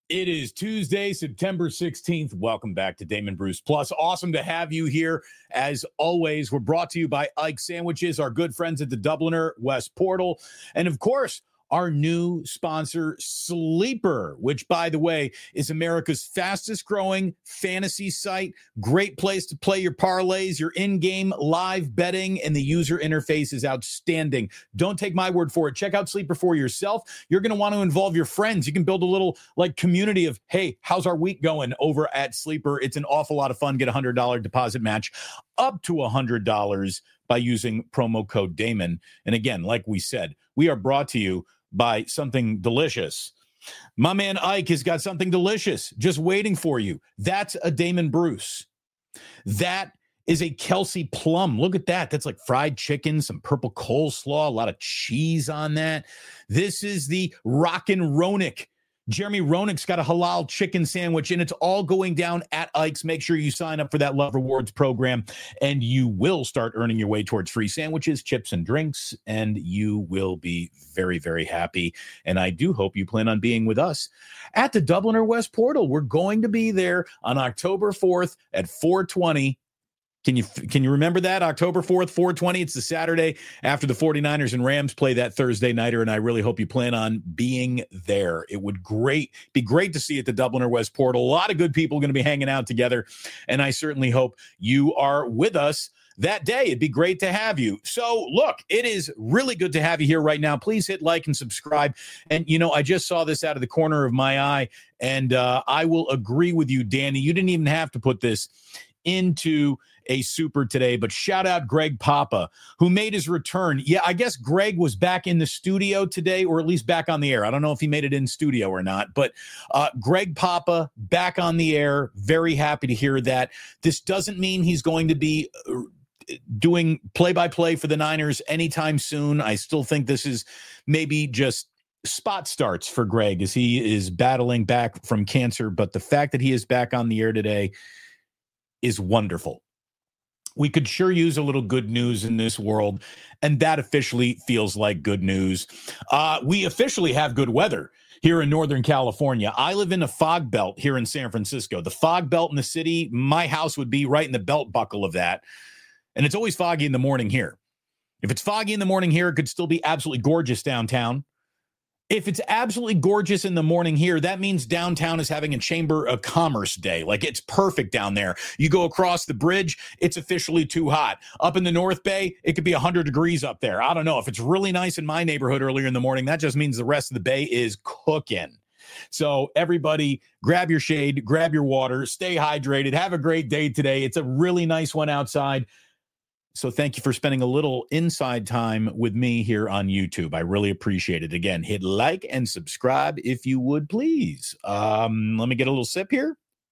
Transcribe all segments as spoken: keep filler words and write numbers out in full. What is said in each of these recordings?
It is Tuesday, September sixteenth. Welcome back to Damon Bruce Plus. Awesome to have you here. As always, we're brought to you by Ike Sandwiches, our good friends at the Dubliner West Portal, and of course, our new sponsor, Sleeper, which, by the way, is America's fastest growing fantasy site. Great place to play your parlays, your in-game live betting, and the user interface is outstanding. Don't take my word for it. Check out Sleeper for yourself. You're going to want to involve your friends. You can build a little like community of, hey, how's our week going over at Sleeper? It's an awful lot of fun. Get a one hundred dollars deposit match up to one hundred dollars by using promo code Damon. And again, like we said, we are brought to you by something delicious. My man Ike has got something delicious just waiting for you. That's a Damon Bruce. That is a Kelsey Plum. Look at that. That's like fried chicken, some purple coleslaw, a lot of cheese on that. This is the Rockin' Ronick. Jeremy Roenick's got a halal chicken sandwich, and it's all going down at Ike's. Make sure you sign up for that Love Rewards program, and you will start earning your way towards free sandwiches, chips, and drinks, and you will be very, very happy. And I do hope you plan on being with us at the Dubliner West Portal. We're going to be there on October fourth at four twenty. Can you can you remember that? October fourth, four twenty. It's the Saturday after the 49ers and Rams play that Thursday nighter, and I really hope you plan on being there. It would great be great to see you at the Dubliner West Portal. A lot of good people going to be hanging out together, and I certainly hope you are with us that day. It'd be great to have you. So, look, it is really good to have you here right now. Please hit like and subscribe. And, you know, I just saw this out of the corner of my eye, and uh, I will agree with you, Danny. You didn't even have to put this into a super today, but shout out Greg Papa, who made his return. Yeah, I guess Greg was back in the studio today, or at least back on the air. I don't know if he made it in studio or not, but uh, Greg Papa back on the air. Very happy to hear that. This doesn't mean he's going to be doing play-by-play for the Niners anytime soon. I still think this is maybe just spot starts for Greg as he is battling back from cancer, but the fact that he is back on the air today is wonderful. We could sure use a little good news in this world, and that officially feels like good news. Uh, we officially have good weather here in Northern California. I live in a fog belt here in San Francisco. The fog belt in the city, my house would be right in the belt buckle of that, and it's always foggy in the morning here. If it's foggy in the morning here, it could still be absolutely gorgeous downtown. If it's absolutely gorgeous in the morning here, that means downtown is having a Chamber of Commerce day. Like, it's perfect down there. You go across the bridge, it's officially too hot. Up in the North Bay, it could be one hundred degrees up there. I don't know. If it's really nice in my neighborhood earlier in the morning, that just means the rest of the Bay is cooking. So everybody, grab your shade, grab your water, stay hydrated, have a great day today. It's a really nice one outside. So thank you for spending a little inside time with me here on YouTube. I really appreciate it. Again, hit like and subscribe if you would, please. Um, let me get a little sip here.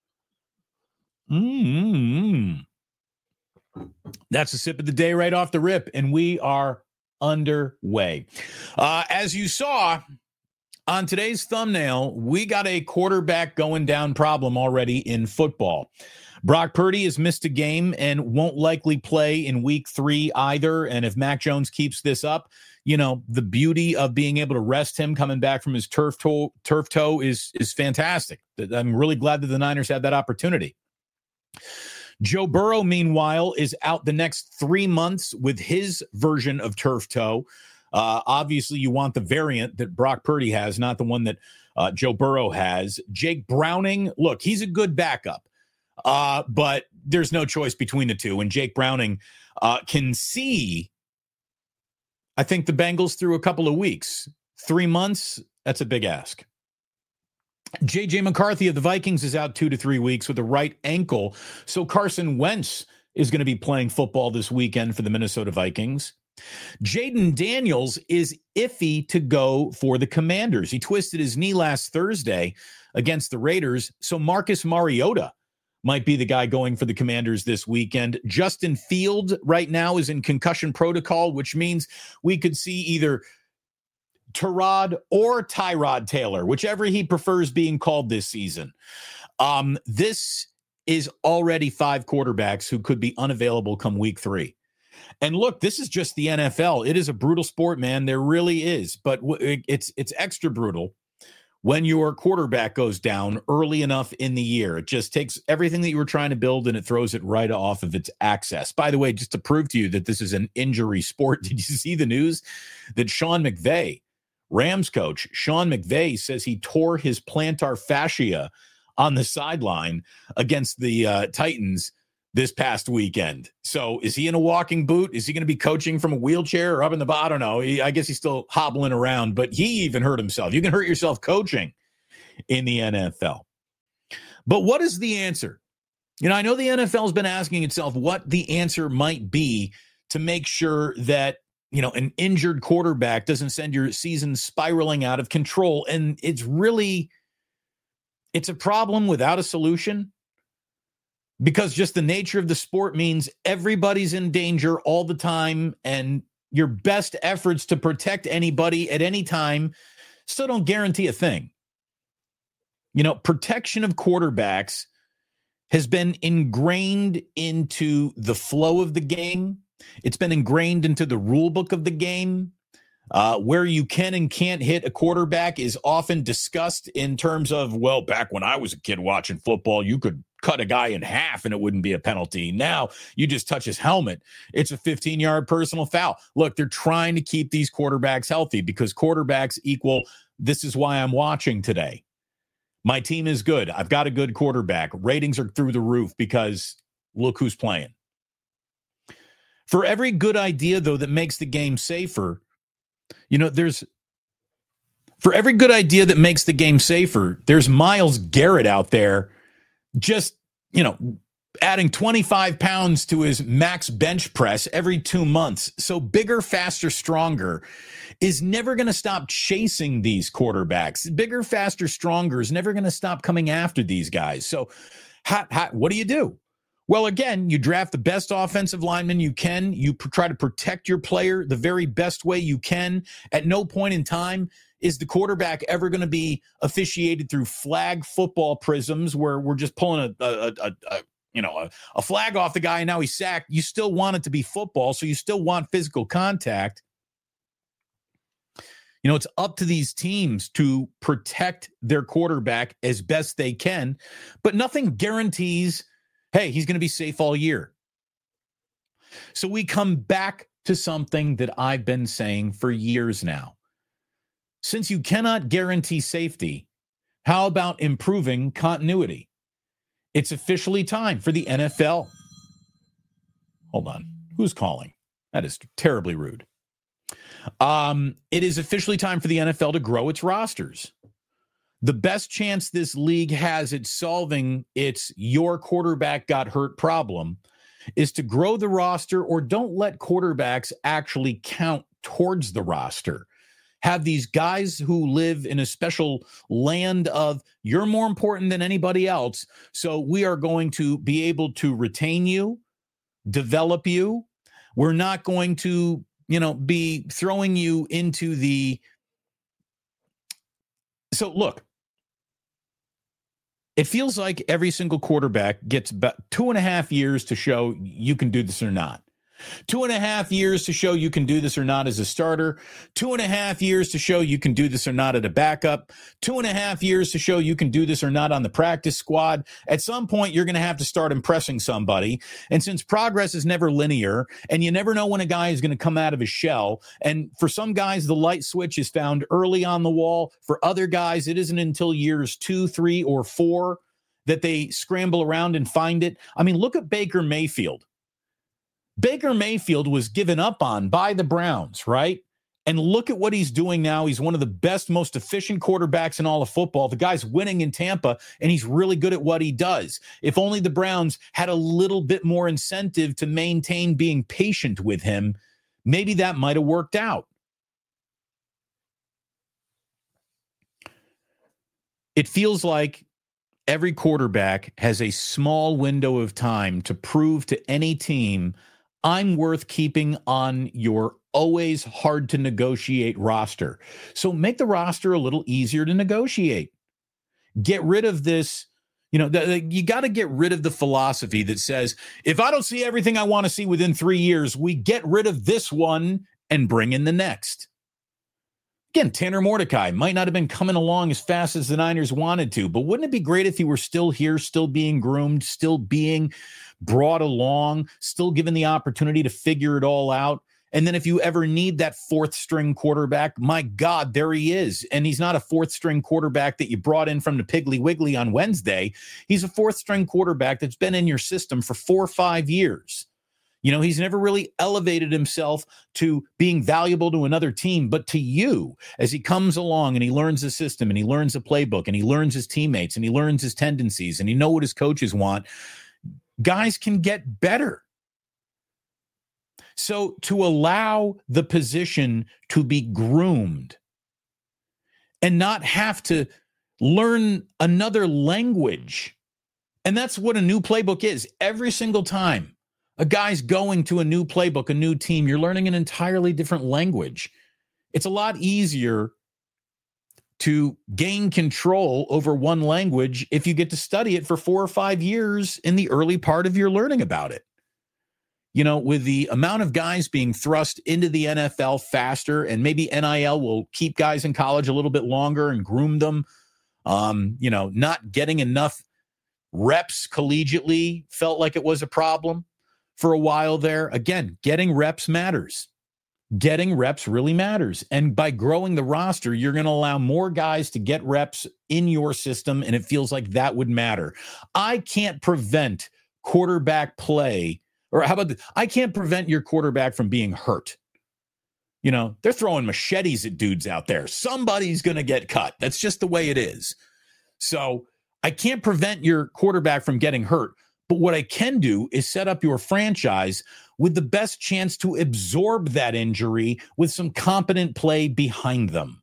Mm-hmm. That's a sip of the day right off the rip, and we are underway. Uh, as you saw on today's thumbnail, we got a quarterback going down problem already in football. Brock Purdy has missed a game and won't likely play in week three either. And if Mac Jones keeps this up, you know, the beauty of being able to rest him coming back from his turf toe, turf toe is, is fantastic. I'm really glad that the Niners had that opportunity. Joe Burrow, meanwhile, is out the next three months with his version of turf toe. Uh, obviously, you want the variant that Brock Purdy has, not the one that uh, Joe Burrow has. Jake Browning, look, he's a good backup. Uh, but there's no choice between the two. And Jake Browning uh, can see, I think, the Bengals through a couple of weeks. Three months, that's a big ask. J J McCarthy of the Vikings is out two to three weeks with a right ankle. So Carson Wentz is going to be playing football this weekend for the Minnesota Vikings. Jaden Daniels is iffy to go for the Commanders. He twisted his knee last Thursday against the Raiders. So Marcus Mariota might be the guy going for the Commanders this weekend. Justin Fields right now is in concussion protocol, which means we could see either Tyrod or Tyrod Taylor, whichever he prefers being called this season. Um, this is already five quarterbacks who could be unavailable come week three. And look, this is just the N F L. It is a brutal sport, man. There really is. But it's it's extra brutal when your quarterback goes down early enough in the year. It just takes everything that you were trying to build and it throws it right off of its axis. By the way, just to prove to you that this is an injury sport, did you see the news that Sean McVay, Rams coach Sean McVay, says he tore his plantar fascia on the sideline against the uh, Titans this past weekend? So is he in a walking boot? Is he going to be coaching from a wheelchair or up in the bottom? I don't know. He, I guess he's still hobbling around, but he even hurt himself. You can hurt yourself coaching in the N F L. But what is the answer? You know, I know the N F L has been asking itself what the answer might be to make sure that, you know, an injured quarterback doesn't send your season spiraling out of control. And it's really, it's a problem without a solution. Because just the nature of the sport means everybody's in danger all the time, and your best efforts to protect anybody at any time still don't guarantee a thing. You know, protection of quarterbacks has been ingrained into the flow of the game. It's been ingrained into the rule book of the game. Uh, where you can and can't hit a quarterback is often discussed in terms of, well, back when I was a kid watching football, you could cut a guy in half and it wouldn't be a penalty. Now you just touch his helmet, it's a fifteen-yard personal foul. Look, they're trying to keep these quarterbacks healthy because quarterbacks equal, this is why I'm watching today. My team is good. I've got a good quarterback. Ratings are through the roof because look who's playing. For every good idea, though, that makes the game safer, you know, there's for every good idea that makes the game safer, there's Myles Garrett out there just, you know, adding twenty-five pounds to his max bench press every two months. So bigger, faster, stronger is never going to stop chasing these quarterbacks. Bigger, faster, stronger is never going to stop coming after these guys. So how, how, what do you do? Well, again, you draft the best offensive lineman you can. You pr- try to protect your player the very best way you can. At no point in time is the quarterback ever going to be officiated through flag football prisms where we're just pulling a, a, a, a you know, a, a flag off the guy and now he's sacked. You still want it to be football, so you still want physical contact. You know, it's up to these teams to protect their quarterback as best they can, but nothing guarantees, hey, he's going to be safe all year. So we come back to something that I've been saying for years now. Since you cannot guarantee safety, how about improving continuity? It's officially time for the N F L. Hold on. Who's calling? That is terribly rude. Um, it is officially time for the N F L to grow its rosters. The best chance this league has at solving its your quarterback got hurt problem is to grow the roster, or don't let quarterbacks actually count towards the roster. Have these guys who live in a special land of you're more important than anybody else. So we are going to be able to retain you, develop you. We're not going to, you know, be throwing you into the. So look, it feels like every single quarterback gets about two and a half years to show you can do this or not. Two and a half years to show you can do this or not as a starter. Two and a half years to show you can do this or not at a backup. Two and a half years to show you can do this or not on the practice squad. At some point, you're going to have to start impressing somebody. And since progress is never linear, and you never know when a guy is going to come out of his shell, and for some guys, the light switch is found early on the wall. For other guys, it isn't until years two, three, or four that they scramble around and find it. I mean, look at Baker Mayfield. Baker Mayfield was given up on by the Browns, right? And look at what he's doing now. He's one of the best, most efficient quarterbacks in all of football. The guy's winning in Tampa, and he's really good at what he does. If only the Browns had a little bit more incentive to maintain being patient with him, maybe that might have worked out. It feels like every quarterback has a small window of time to prove to any team, I'm worth keeping on your always hard to negotiate roster. So make the roster a little easier to negotiate. Get rid of this, you know, the, the, you got to get rid of the philosophy that says, if I don't see everything I want to see within three years, we get rid of this one and bring in the next. Again, Tanner Mordecai might not have been coming along as fast as the Niners wanted to, but wouldn't it be great if he were still here, still being groomed, still being brought along, still given the opportunity to figure it all out? And then if you ever need that fourth string quarterback, my God, there he is. And he's not a fourth string quarterback that you brought in from the Piggly Wiggly on Wednesday. He's a fourth string quarterback that's been in your system for four or five years. You know, he's never really elevated himself to being valuable to another team, but to you as he comes along and he learns the system and he learns the playbook and he learns his teammates and he learns his tendencies and he knows what his coaches want. Guys can get better. So to allow the position to be groomed and not have to learn another language. And that's what a new playbook is. Every single time a guy's going to a new playbook, a new team, you're learning an entirely different language. It's a lot easier to gain control over one language if you get to study it for four or five years in the early part of your learning about it. You know, with the amount of guys being thrust into the N F L faster, and maybe N I L will keep guys in college a little bit longer and groom them, um, you know, not getting enough reps collegiately felt like it was a problem for a while there. Again, getting reps matters. Getting reps really matters. And by growing the roster, you're going to allow more guys to get reps in your system, and it feels like that would matter. I can't prevent quarterback play. Or how about this? I can't prevent your quarterback from being hurt. You know, they're throwing machetes at dudes out there. Somebody's going to get cut. That's just the way it is. So I can't prevent your quarterback from getting hurt. But what I can do is set up your franchise with the best chance to absorb that injury with some competent play behind them.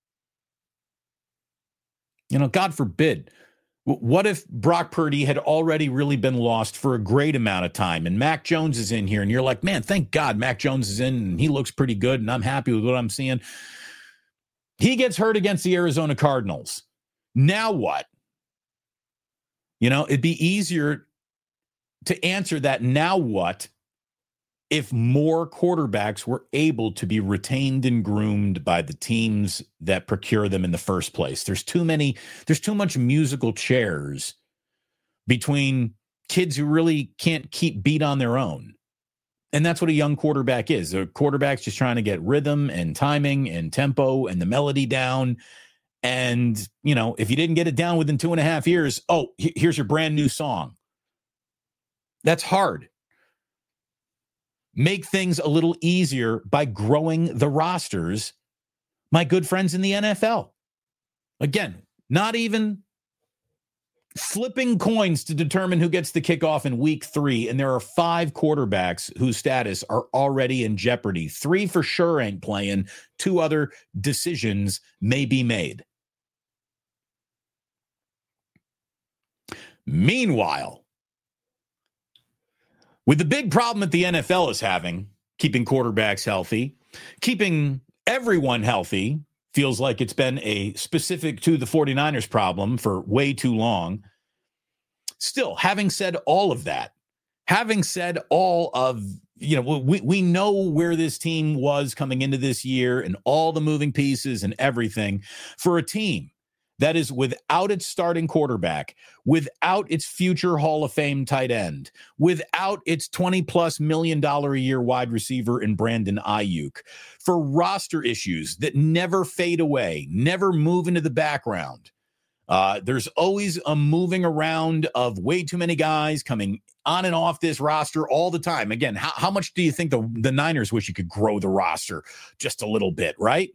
You know, God forbid. What if Brock Purdy had already really been lost for a great amount of time and Mac Jones is in here and you're like, man, thank God Mac Jones is in and he looks pretty good and I'm happy with what I'm seeing. He gets hurt against the Arizona Cardinals. Now what? You know, it'd be easier to answer that now what if more quarterbacks were able to be retained and groomed by the teams that procure them in the first place. There's too many, there's too much musical chairs between kids who really can't keep beat on their own. And that's what a young quarterback is. A quarterback's just trying to get rhythm and timing and tempo and the melody down. And, you know, if you didn't get it down within two and a half years, oh, here's your brand new song. That's hard. Make things a little easier by growing the rosters, my good friends in the N F L. Again, not even flipping coins to determine who gets the kickoff in week three, and there are five quarterbacks whose status are already in jeopardy. Three for sure ain't playing. Two other decisions may be made. Meanwhile, with the big problem that the N F L is having, keeping quarterbacks healthy, keeping everyone healthy, feels like it's been a specific to the 49ers problem for way too long. Still, having said all of that, having said all of, you know, we, we know where this team was coming into this year and all the moving pieces and everything for a team that is without its starting quarterback, without its future Hall of Fame tight end, without its twenty plus million dollar a year wide receiver in Brandon Ayuk, for roster issues that never fade away, never move into the background. Uh, there's always a moving around of way too many guys coming on and off this roster all the time. Again, how, how much do you think the, the Niners wish you could grow the roster just a little bit, right?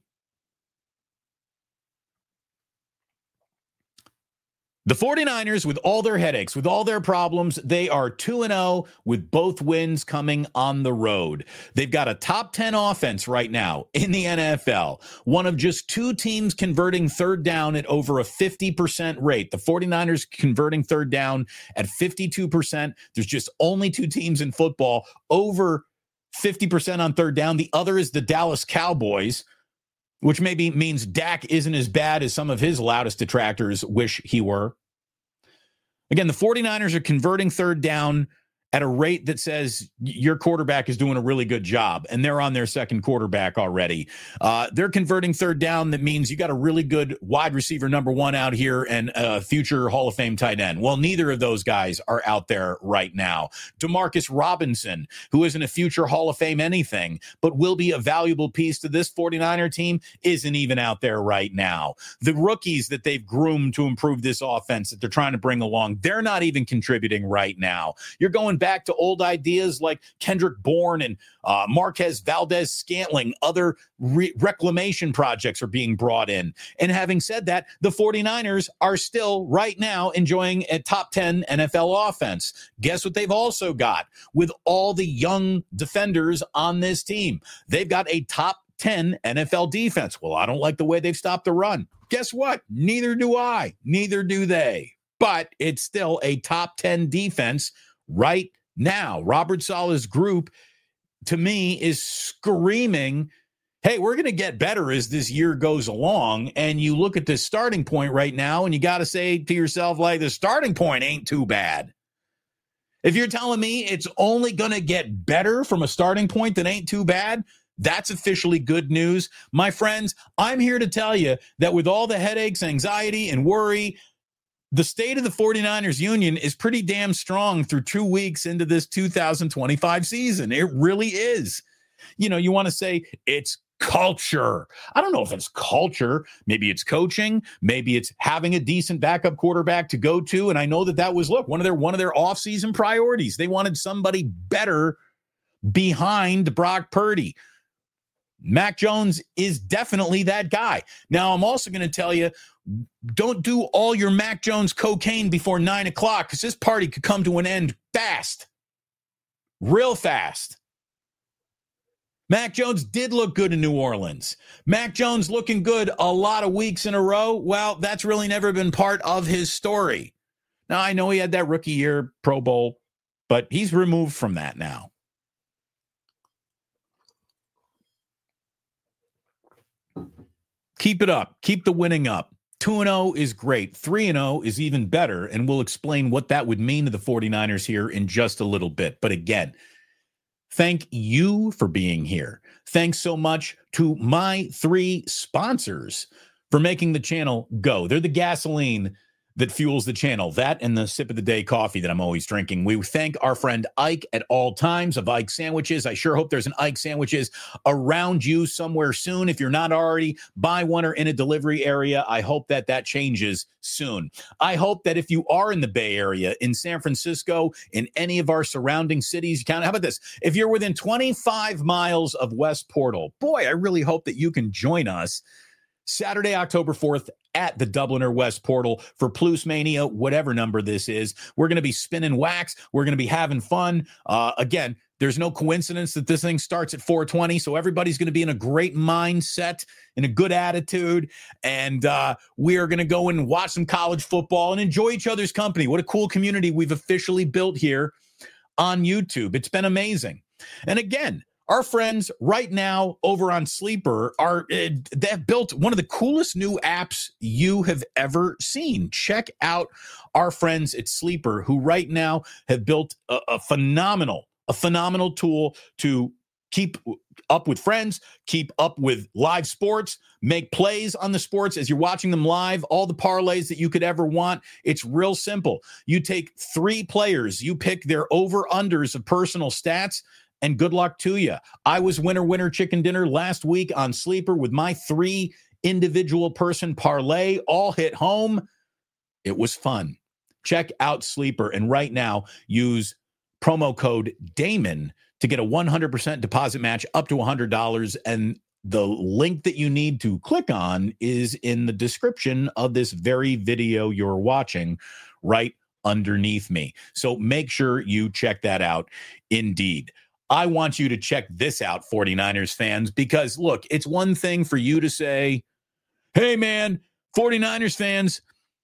The 49ers, with all their headaches, with all their problems, they are two and oh with both wins coming on the road. They've got a top ten offense right now in the N F L. One of just two teams converting third down at over a fifty percent rate. The 49ers converting third down at fifty-two percent. There's just only two teams in football over fifty percent on third down. The other is the Dallas Cowboys, which maybe means Dak isn't as bad as some of his loudest detractors wish he were. Again, the 49ers are converting third down at a rate that says your quarterback is doing a really good job, and they're on their second quarterback already. Uh, they're converting third down. That means you got a really good wide receiver number one out here and a future Hall of Fame tight end. Well, neither of those guys are out there right now. Demarcus Robinson, who isn't a future Hall of Fame anything, but will be a valuable piece to this 49er team, isn't even out there right now. The rookies that they've groomed to improve this offense that they're trying to bring along, they're not even contributing right now. You're going back to old ideas like Kendrick Bourne and uh, Marquez Valdez Scantling. Other re- reclamation projects are being brought in. And having said that, the 49ers are still right now enjoying a top ten N F L offense. Guess what they've also got with all the young defenders on this team? They've got a top ten N F L defense. Well, I don't like the way they've stopped the run. Guess what? Neither do I. Neither do they. But it's still a top ten defense right now. Robert Saleh's group, to me, is screaming, hey, we're going to get better as this year goes along. And you look at the starting point right now, and you got to say to yourself, like, the starting point ain't too bad. If you're telling me it's only going to get better from a starting point that ain't too bad, that's officially good news. My friends, I'm here to tell you that with all the headaches, anxiety, and worry, the state of the 49ers union is pretty damn strong through two weeks into this two thousand twenty-five season. It really is. You know, you want to say it's culture. I don't know if it's culture. Maybe it's coaching. Maybe it's having a decent backup quarterback to go to. And I know that that was, look, one of their one of their offseason priorities. They wanted somebody better behind Brock Purdy. Mac Jones is definitely that guy. Now, I'm also going to tell you, don't do all your Mac Jones cocaine before nine o'clock because this party could come to an end fast, real fast. Mac Jones did look good in New Orleans. Mac Jones looking good a lot of weeks in a row. Well, that's really never been part of his story. Now, I know he had that rookie year Pro Bowl, but he's removed from that now. Keep it up. Keep the winning up. two and oh is great. three and oh is even better, and we'll explain what that would mean to the 49ers here in just a little bit. But again, thank you for being here. Thanks so much to my three sponsors for making the channel go. They're the gasoline that fuels the channel, that and the sip of the day coffee that I'm always drinking. We thank our friend Ike at all times of Ike Sandwiches. I sure hope there's an Ike Sandwiches around you somewhere soon. If you're not already, buy one or in a delivery area. I hope that that changes soon. I hope that if you are in the Bay Area, in San Francisco, in any of our surrounding cities, count. How about this? If you're within twenty-five miles of West Portal, boy, I really hope that you can join us Saturday, October fourth at the Dubliner West Portal for Plus Mania, whatever number this is. We're going to be spinning wax. We're going to be having fun. Uh, again, there's no coincidence that this thing starts at four twenty, so everybody's going to be in a great mindset, in a good attitude, and uh, we are going to go and watch some college football and enjoy each other's company. What a cool community we've officially built here on YouTube. It's been amazing. And again, our friends right now over on Sleeper are uh, they've built one of the coolest new apps you have ever seen. Check out our friends at Sleeper, who right now have built a, a phenomenal, a phenomenal tool to keep up with friends, keep up with live sports, make plays on the sports as you're watching them live, all the parlays that you could ever want. It's real simple. You take three players, you pick their over-unders of personal stats, and good luck to you. I was winner, winner, chicken dinner last week on Sleeper with my three individual person parlay, all hit home. It was fun. Check out Sleeper, and right now use promo code Damon to get a one hundred percent deposit match up to one hundred dollars. And the link that you need to click on is in the description of this very video you're watching right underneath me. So make sure you check that out indeed. I want you to check this out, 49ers fans, because, look, it's one thing for you to say, hey, man, 49ers fans,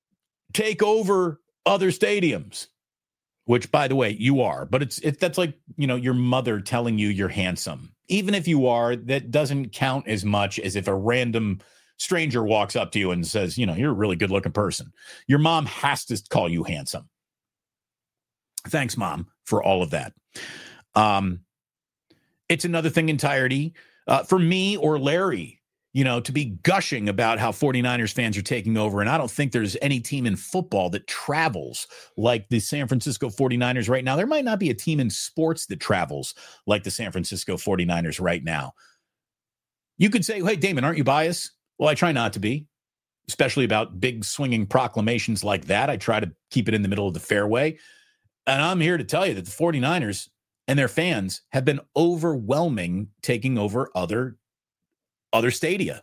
take over other stadiums, which, by the way, you are. But it's it, that's like, you know, your mother telling you you're handsome. Even if you are, that doesn't count as much as if a random stranger walks up to you and says, you know, you're a really good-looking person. Your mom has to call you handsome. Thanks, Mom. for all of that. Um, it's another thing entirety uh, for me or Larry, you know, to be gushing about how 49ers fans are taking over. And I don't think there's any team in football that travels like the San Francisco 49ers right now. There might not be a team in sports that travels like the San Francisco 49ers right now. You could say, hey, Damon, aren't you biased? Well, I try not to be, especially about big swinging proclamations like that. I try to keep it in the middle of the fairway. And I'm here to tell you that the 49ers and their fans have been overwhelming, taking over other, other stadia.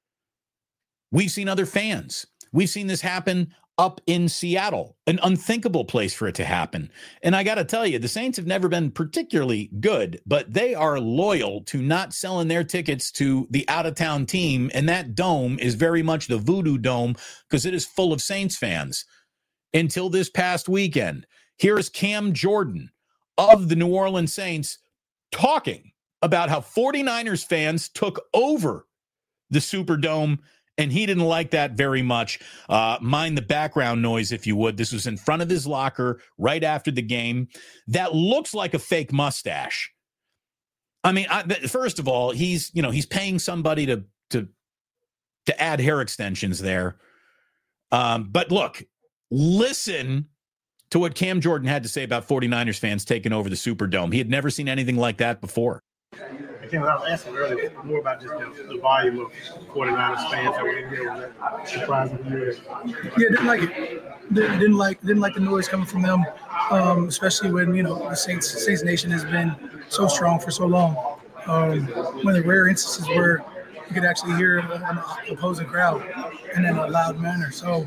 We've seen other fans. We've seen this happen up in Seattle, an unthinkable place for it to happen. And I got to tell you, the Saints have never been particularly good, but they are loyal to not selling their tickets to the out-of-town team. And that dome is very much the Voodoo Dome because it is full of Saints fans. Until this past weekend, here is Cam Jordan of the New Orleans Saints talking about how 49ers fans took over the Superdome, and he didn't like that very much. Uh, mind the background noise, if you would. This was in front of his locker right after the game. That looks like a fake mustache. I mean, I, first of all, he's, you know, he's paying somebody to to to add hair extensions there. Um, but look, listen to what Cam Jordan had to say about 49ers fans taking over the Superdome. He had never seen anything like that before. Again, I was asking earlier more about just the, the volume of 49ers fans that were in here. Was that surprising to you? Yeah, didn't like it. Didn't, didn't like didn't like the noise coming from them, um, especially when, you know, the Saints Saints Nation has been so strong for so long. Um, one of the rare instances where you could actually hear an opposing crowd and in a loud manner. So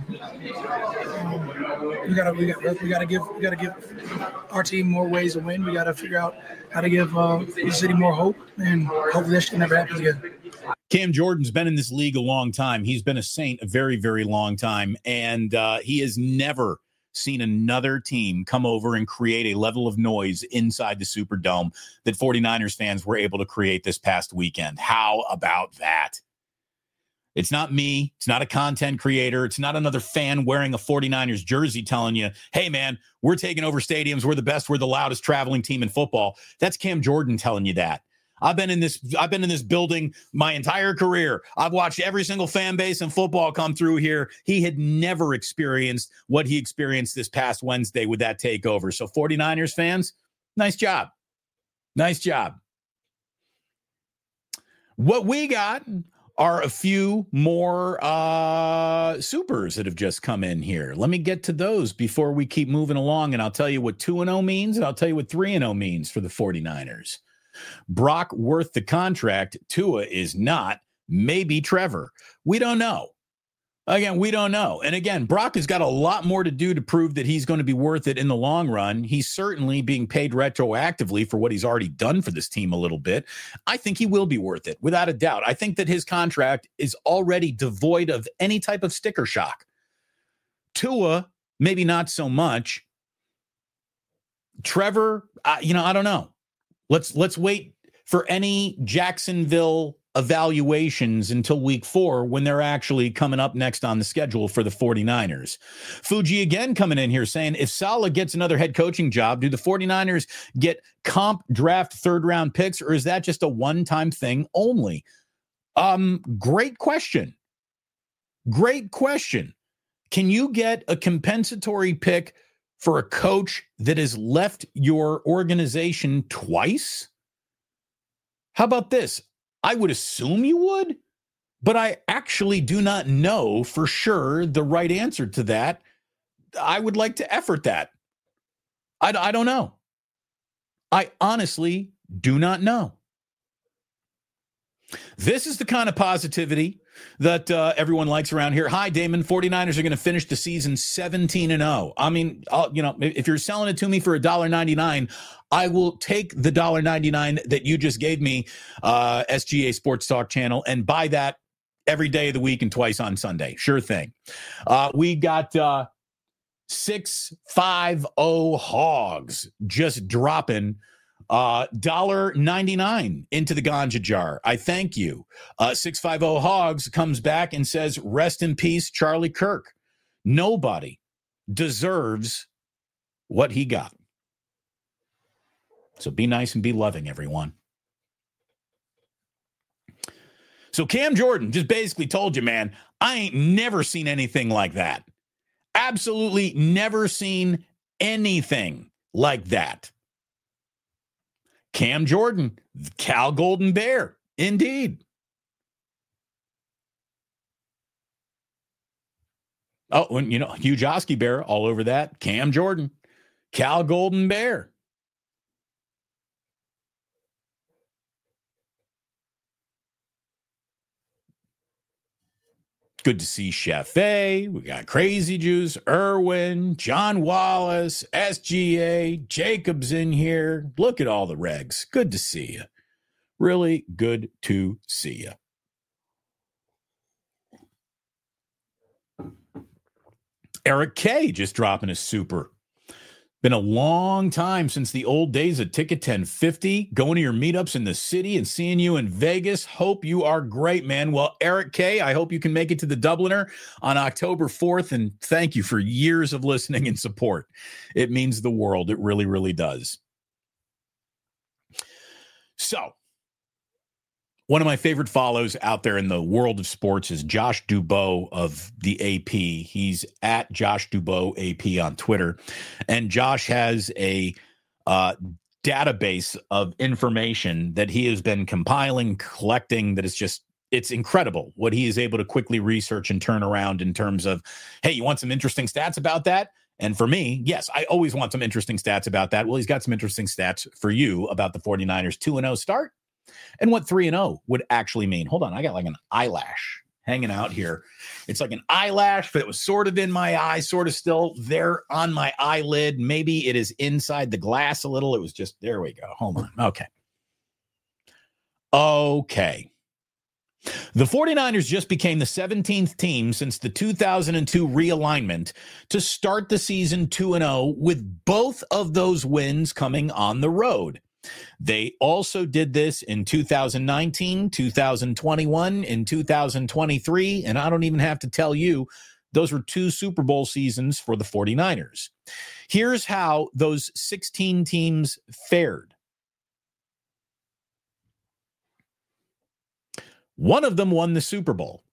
um, we gotta we got we gotta give we gotta give our team more ways to win. We gotta figure out how to give uh, the city more hope, and hopefully this shit never happens again. Cam Jordan's been in this league a long time. He's been a Saint a very, very long time, and uh, he has never seen another team come over and create a level of noise inside the Superdome that 49ers fans were able to create this past weekend. How about that? It's not me. It's not a content creator. It's not another fan wearing a 49ers jersey telling you, hey, man, we're taking over stadiums. We're the best. We're the loudest traveling team in football. That's Cam Jordan telling you that. I've been in this. I've been in this building my entire career. I've watched every single fan base in football come through here. He had never experienced what he experienced this past Wednesday with that takeover. So 49ers fans, nice job. Nice job. What we got are a few more uh, supers that have just come in here. Let me get to those before we keep moving along, and I'll tell you what two and oh means, and I'll tell you what three and oh means for the 49ers. Brock worth the contract. Tua is not. Maybe Trevor. We don't know. Again, we don't know. And again, Brock has got a lot more to do to prove that he's going to be worth it in the long run. He's certainly being paid retroactively for what he's already done for this team a little bit. I think he will be worth it, without a doubt. I think that his contract is already devoid of any type of sticker shock. Tua, maybe not so much. Trevor, uh, you know, I don't know. Let's let's wait for any Jacksonville evaluations until week four when they're actually coming up next on the schedule for the 49ers. Fuji again coming in here saying, if Saleh gets another head coaching job, do the 49ers get comp draft third round picks, or is that just a one-time thing only? Um, great question. Great question. Can you get a compensatory pick for a coach that has left your organization twice? How about this? I would assume you would, but I actually do not know for sure the right answer to that. I would like to effort that. I, I don't know. I honestly do not know. This is the kind of positivity that uh, everyone likes around here. Hi, Damon. 49ers are going to finish the season seventeen and oh. I mean, I'll, you know, if you're selling it to me for one dollar ninety-nine, I will take the one dollar ninety-nine that you just gave me, uh, S G A Sports Talk channel, and buy that every day of the week and twice on Sunday. Sure thing. Uh, we got uh, six five oh Hogs just dropping Uh, one dollar ninety-nine into the ganja jar. I thank you. Uh, six five oh Hogs comes back and says, rest in peace, Charlie Kirk. Nobody deserves what he got. So be nice and be loving, everyone. So Cam Jordan just basically told you, man, I ain't never seen anything like that. Absolutely never seen anything like that. Cam Jordan, Cal Golden Bear, indeed. Oh, and you know, huge Oski Bear all over that. Cam Jordan, Cal Golden Bear. Good to see Chef A. We got Crazy Juice, Irwin, John Wallace, S G A, Jacob's in here. Look at all the regs. Good to see you. Really good to see you. Eric K just dropping a super. Been a long time since the old days of Ticket ten fifty, going to your meetups in the city and seeing you in Vegas. Hope you are great, man. Well, Eric K, I hope you can make it to the Dubliner on October fourth, and thank you for years of listening and support. It means the world. It really, really does. So, one of my favorite follows out there in the world of sports is Josh Dubow of the A P. He's at Josh Dubow A P on Twitter. And Josh has a uh, database of information that he has been compiling, collecting, that is just, it's incredible what he is able to quickly research and turn around in terms of, hey, you want some interesting stats about that? And for me, yes, I always want some interesting stats about that. Well, he's got some interesting stats for you about the 49ers two and oh start. And what three and oh would actually mean. Hold on, I got like an eyelash hanging out here. It's like an eyelash, but it was sort of in my eye, sort of still there on my eyelid. Maybe it is inside the glass a little. It was just, there we go. Hold on. Okay. Okay. The 49ers just became the seventeenth team since the two thousand two realignment to start the season two and oh, with both of those wins coming on the road. They also did this in two thousand nineteen, two thousand twenty-one, and two thousand twenty-three, and I don't even have to tell you, those were two Super Bowl seasons for the 49ers. Here's how those sixteen teams fared. One of them won the Super Bowl.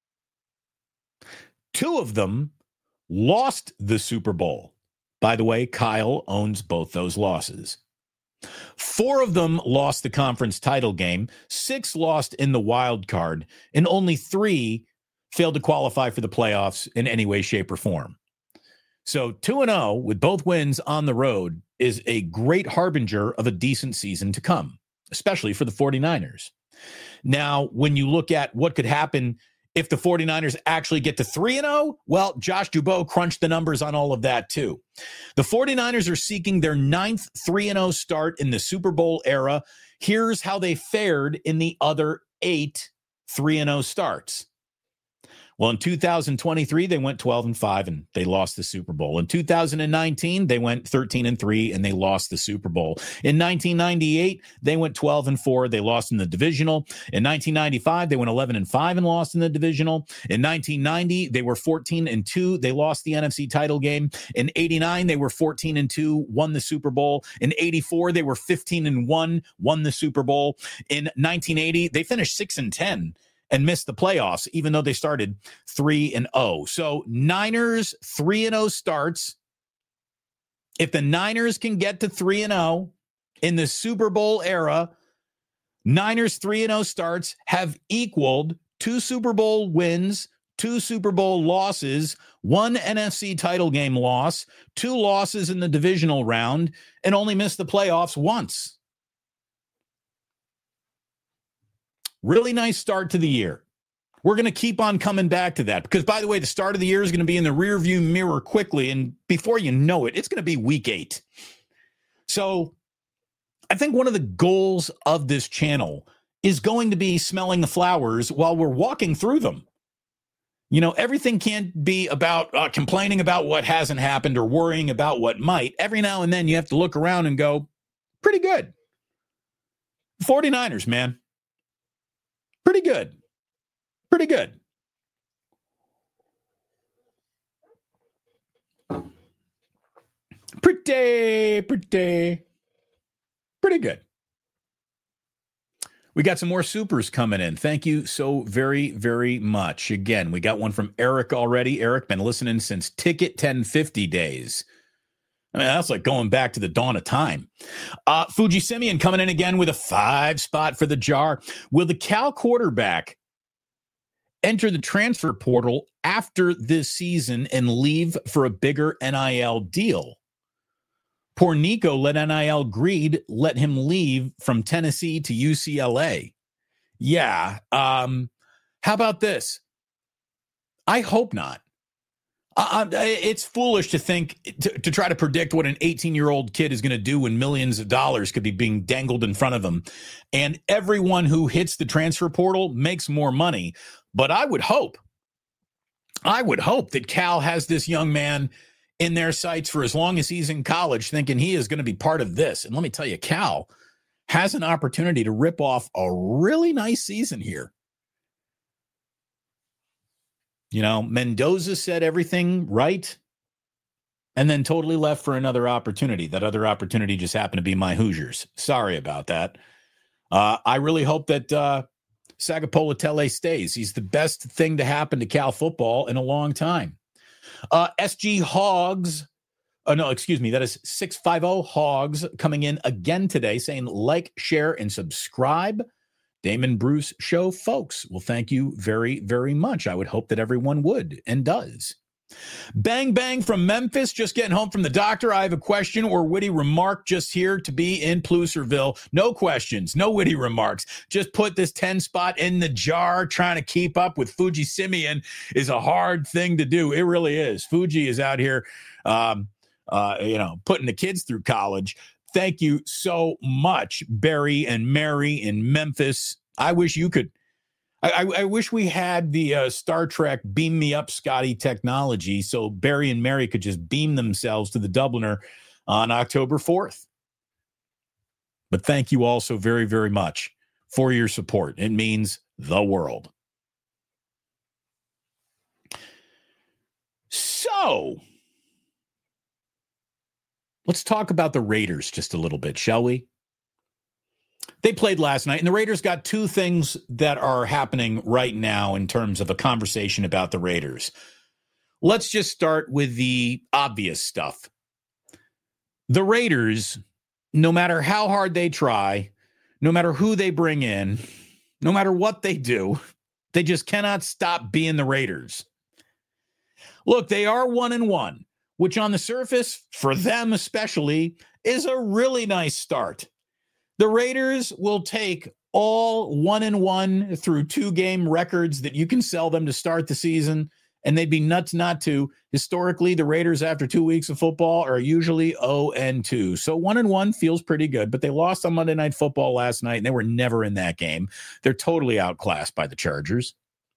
Two of them lost the Super Bowl. By the way, Kyle owns both those losses. Four of them lost the conference title game, six lost in the wild card, and only three failed to qualify for the playoffs in any way, shape, or form. So two and oh with both wins on the road is a great harbinger of a decent season to come, especially for the 49ers. Now, when you look at what could happen if the 49ers actually get to three and oh, well, Josh Dubow crunched the numbers on all of that too. The 49ers are seeking their ninth three and oh start in the Super Bowl era. Here's how they fared in the other eight three and oh starts. Well, in two thousand twenty-three, they went twelve and five and they lost the Super Bowl. In two thousand nineteen, they went thirteen and three and they lost the Super Bowl. In nineteen ninety-eight, they went twelve and four. They lost in the divisional. In nineteen ninety-five, they went eleven and five and lost in the divisional. In nineteen ninety, they were fourteen and two. They lost the N F C title game. In eighty-nine, they were fourteen and two, won the Super Bowl. In eighty-four, they were fifteen and one, won the Super Bowl. In nineteen eighty, they finished six and ten. And missed the playoffs, even though they started three and oh. So Niners three and oh starts. If the Niners can get to three and oh in the Super Bowl era, Niners three and oh starts have equaled two Super Bowl wins, two Super Bowl losses, one N F C title game loss, two losses in the divisional round, and only missed the playoffs once. Really nice start to the year. We're going to keep on coming back to that because, by the way, the start of the year is going to be in the rearview mirror quickly. And before you know it, it's going to be week eight. So I think one of the goals of this channel is going to be smelling the flowers while we're walking through them. You know, everything can't be about uh, complaining about what hasn't happened or worrying about what might. Every now and then you have to look around and go, pretty good. 49ers, man. Pretty good. Pretty good. Pretty, pretty. Pretty good. We got some more supers coming in. Thank you so very, very much. Again, we got one from Eric already. Eric, been listening since Ticket ten fifty days. I mean, that's like going back to the dawn of time. Uh, Fuji Simeon coming in again with a five spot for the jar. Will the Cal quarterback enter the transfer portal after this season and leave for a bigger N I L deal? Poor Nico let N I L greed let him leave from Tennessee to U C L A. Yeah. Um, how about this? I hope not. Uh, it's foolish to think, to, to try to predict what an eighteen-year-old kid is going to do when millions of dollars could be being dangled in front of him. And everyone who hits the transfer portal makes more money. But I would hope, I would hope that Cal has this young man in their sights for as long as he's in college, thinking he is going to be part of this. And let me tell you, Cal has an opportunity to rip off a really nice season here. You know, Mendoza said everything right and then totally left for another opportunity. That other opportunity just happened to be my Hoosiers. Sorry about that. Uh, I really hope that uh, Sagapolotele stays. He's the best thing to happen to Cal football in a long time. Uh, S G Hogs, oh no, excuse me, that is six five zero Hogs coming in again today saying like, share, and subscribe. Damon Bruce Show, folks. Well, thank you very, very much. I would hope that everyone would and does. Bang Bang from Memphis, just getting home from the doctor. I have a question or witty remark just here to be in Placerville. No questions, no witty remarks. Just put this ten spot in the jar. Trying to keep up with Fuji Simeon is a hard thing to do. It really is. Fuji is out here, um, uh, you know, putting the kids through college. Thank you so much, Barry and Mary in Memphis. I wish you could. I, I, I wish we had the uh, Star Trek beam me up, Scotty technology, so Barry and Mary could just beam themselves to the Dubliner on October fourth. But thank you all so very, very much for your support. It means the world. So let's talk about the Raiders just a little bit, shall we? They played last night, and the Raiders got two things that are happening right now in terms of a conversation about the Raiders. Let's just start with the obvious stuff. The Raiders, no matter how hard they try, no matter who they bring in, no matter what they do, they just cannot stop being the Raiders. Look, they are one and one, which on the surface, for them especially, is a really nice start. The Raiders will take all one and one through two game records that you can sell them to start the season, and they'd be nuts not to. Historically, the Raiders, after two weeks of football, are usually oh and two. So one and one feels pretty good, but they lost on Monday Night Football last night, and they were never in that game. They're totally outclassed by the Chargers.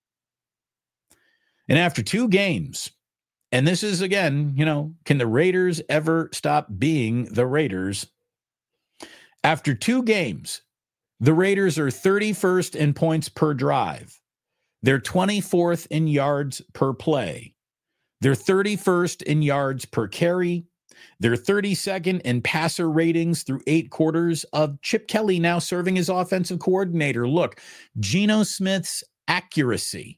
And after two games, and this is, again, you know, can the Raiders ever stop being the Raiders? After two games, the Raiders are thirty-first in points per drive. They're twenty-fourth in yards per play. They're thirty-first in yards per carry. They're thirty-second in passer ratings through eight quarters of Chip Kelly now serving as offensive coordinator. Look, Geno Smith's accuracy,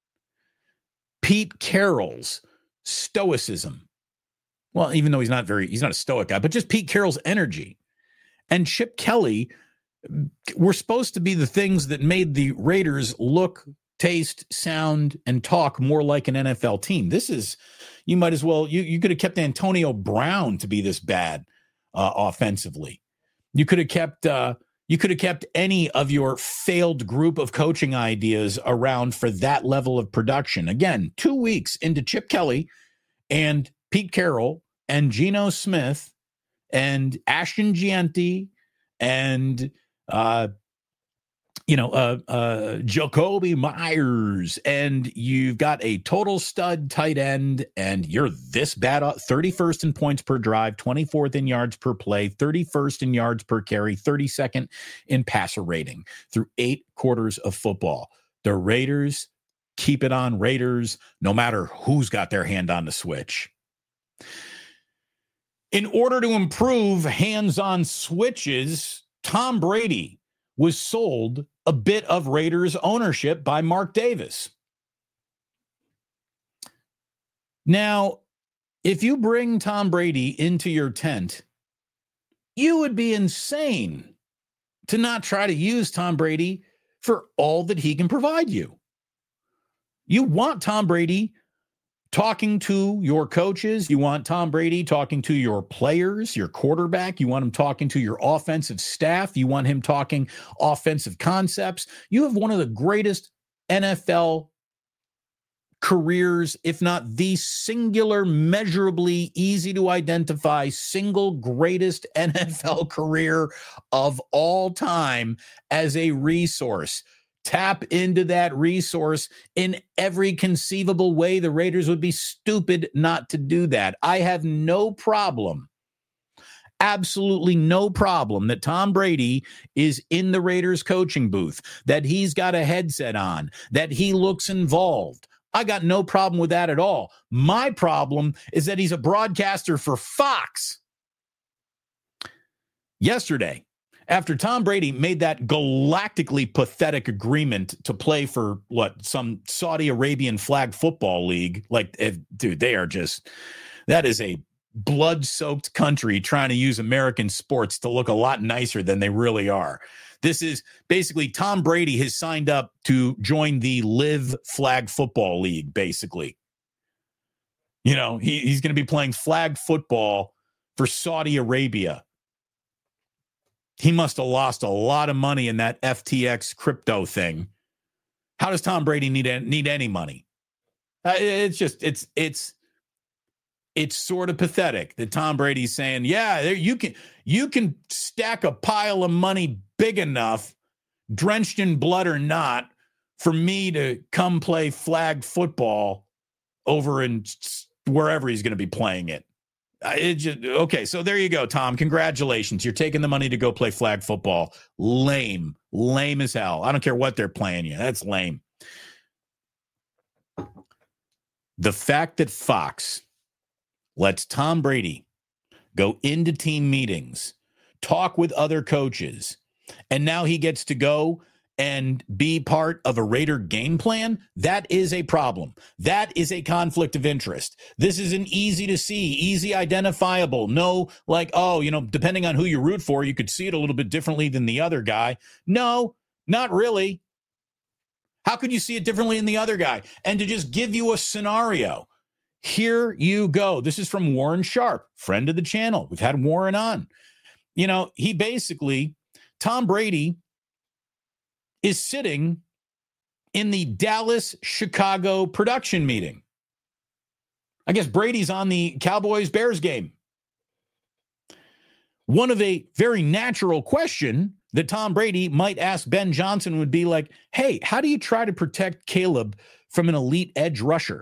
Pete Carroll's stoicism. Well, even though he's not very, he's not a stoic guy, but just Pete Carroll's energy. And Chip Kelly were supposed to be the things that made the Raiders look, taste, sound, and talk more like an N F L team. This is, you might as well, you, you could have kept Antonio Brown to be this bad uh, offensively. You could have kept, uh, you could have kept any of your failed group of coaching ideas around for that level of production. Again, two weeks into Chip Kelly and Pete Carroll and Geno Smith and Ashton Gianti and, uh, you know, uh, uh, Jacoby Myers, and you've got a total stud tight end, and you're this bad, thirty-first in points per drive, twenty-fourth in yards per play, thirty-first in yards per carry, thirty-second in passer rating through eight quarters of football. The Raiders keep it on Raiders, no matter who's got their hand on the switch. In order to improve hands-on switches, Tom Brady was sold a bit of Raiders ownership by Mark Davis. Now, if you bring Tom Brady into your tent, you would be insane to not try to use Tom Brady for all that he can provide you. You want Tom Brady talking to your coaches. You want Tom Brady talking to your players, your quarterback. You want him talking to your offensive staff. You want him talking offensive concepts. You have one of the greatest N F L careers, if not the singular, measurably easy to identify, single greatest N F L career of all time as a resource. Tap into that resource in every conceivable way. The Raiders would be stupid not to do that. I have no problem, absolutely no problem that Tom Brady is in the Raiders coaching booth, that he's got a headset on, that he looks involved. I got no problem with that at all. My problem is that he's a broadcaster for Fox. Yesterday, after Tom Brady made that galactically pathetic agreement to play for, what, some Saudi Arabian flag football league, like, if, dude, they are just, that is a blood-soaked country trying to use American sports to look a lot nicer than they really are. This is basically Tom Brady has signed up to join the Live Flag Football League, basically. You know, he, he's going to be playing flag football for Saudi Arabia. He must have lost a lot of money in that F T X crypto thing. How does Tom Brady need need any money? Uh, it's just it's it's it's sort of pathetic that Tom Brady's saying, "Yeah, there, you can you can stack a pile of money big enough, drenched in blood or not, for me to come play flag football over in wherever he's going to be playing it." It just, okay, so there you go, Tom. Congratulations. You're taking the money to go play flag football. Lame. Lame as hell. I don't care what they're playing you. That's lame. The fact that Fox lets Tom Brady go into team meetings, talk with other coaches, and now he gets to go and be part of a Raider game plan, that is a problem. That is a conflict of interest. This is an easy to see, easy identifiable. No, like, oh, you know, depending on who you root for, you could see it a little bit differently than the other guy. No, not really. How could you see it differently than the other guy? And to just give you a scenario, here you go. This is from Warren Sharp, friend of the channel. We've had Warren on. You know, he basically, Tom Brady is sitting in the Dallas-Chicago production meeting. I guess Brady's on the Cowboys-Bears game. One of a very natural question that Tom Brady might ask Ben Johnson would be like, hey, how do you try to protect Caleb from an elite edge rusher?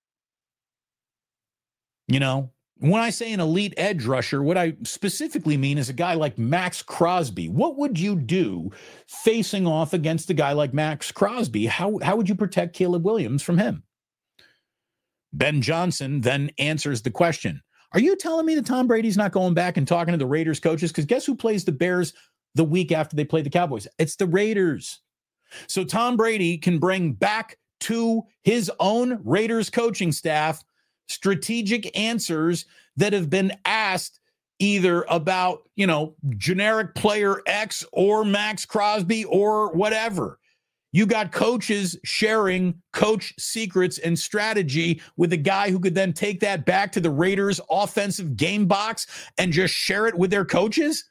You know, when I say an elite edge rusher, what I specifically mean is a guy like Max Crosby. What would you do facing off against a guy like Max Crosby? How, how would you protect Caleb Williams from him? Ben Johnson then answers the question. Are you telling me that Tom Brady's not going back and talking to the Raiders coaches? Because guess who plays the Bears the week after they play the Cowboys? It's the Raiders. So Tom Brady can bring back to his own Raiders coaching staff strategic answers that have been asked either about, you know, generic player X or Max Crosby or whatever. You got coaches sharing coach secrets and strategy with a guy who could then take that back to the Raiders offensive game box and just share it with their coaches.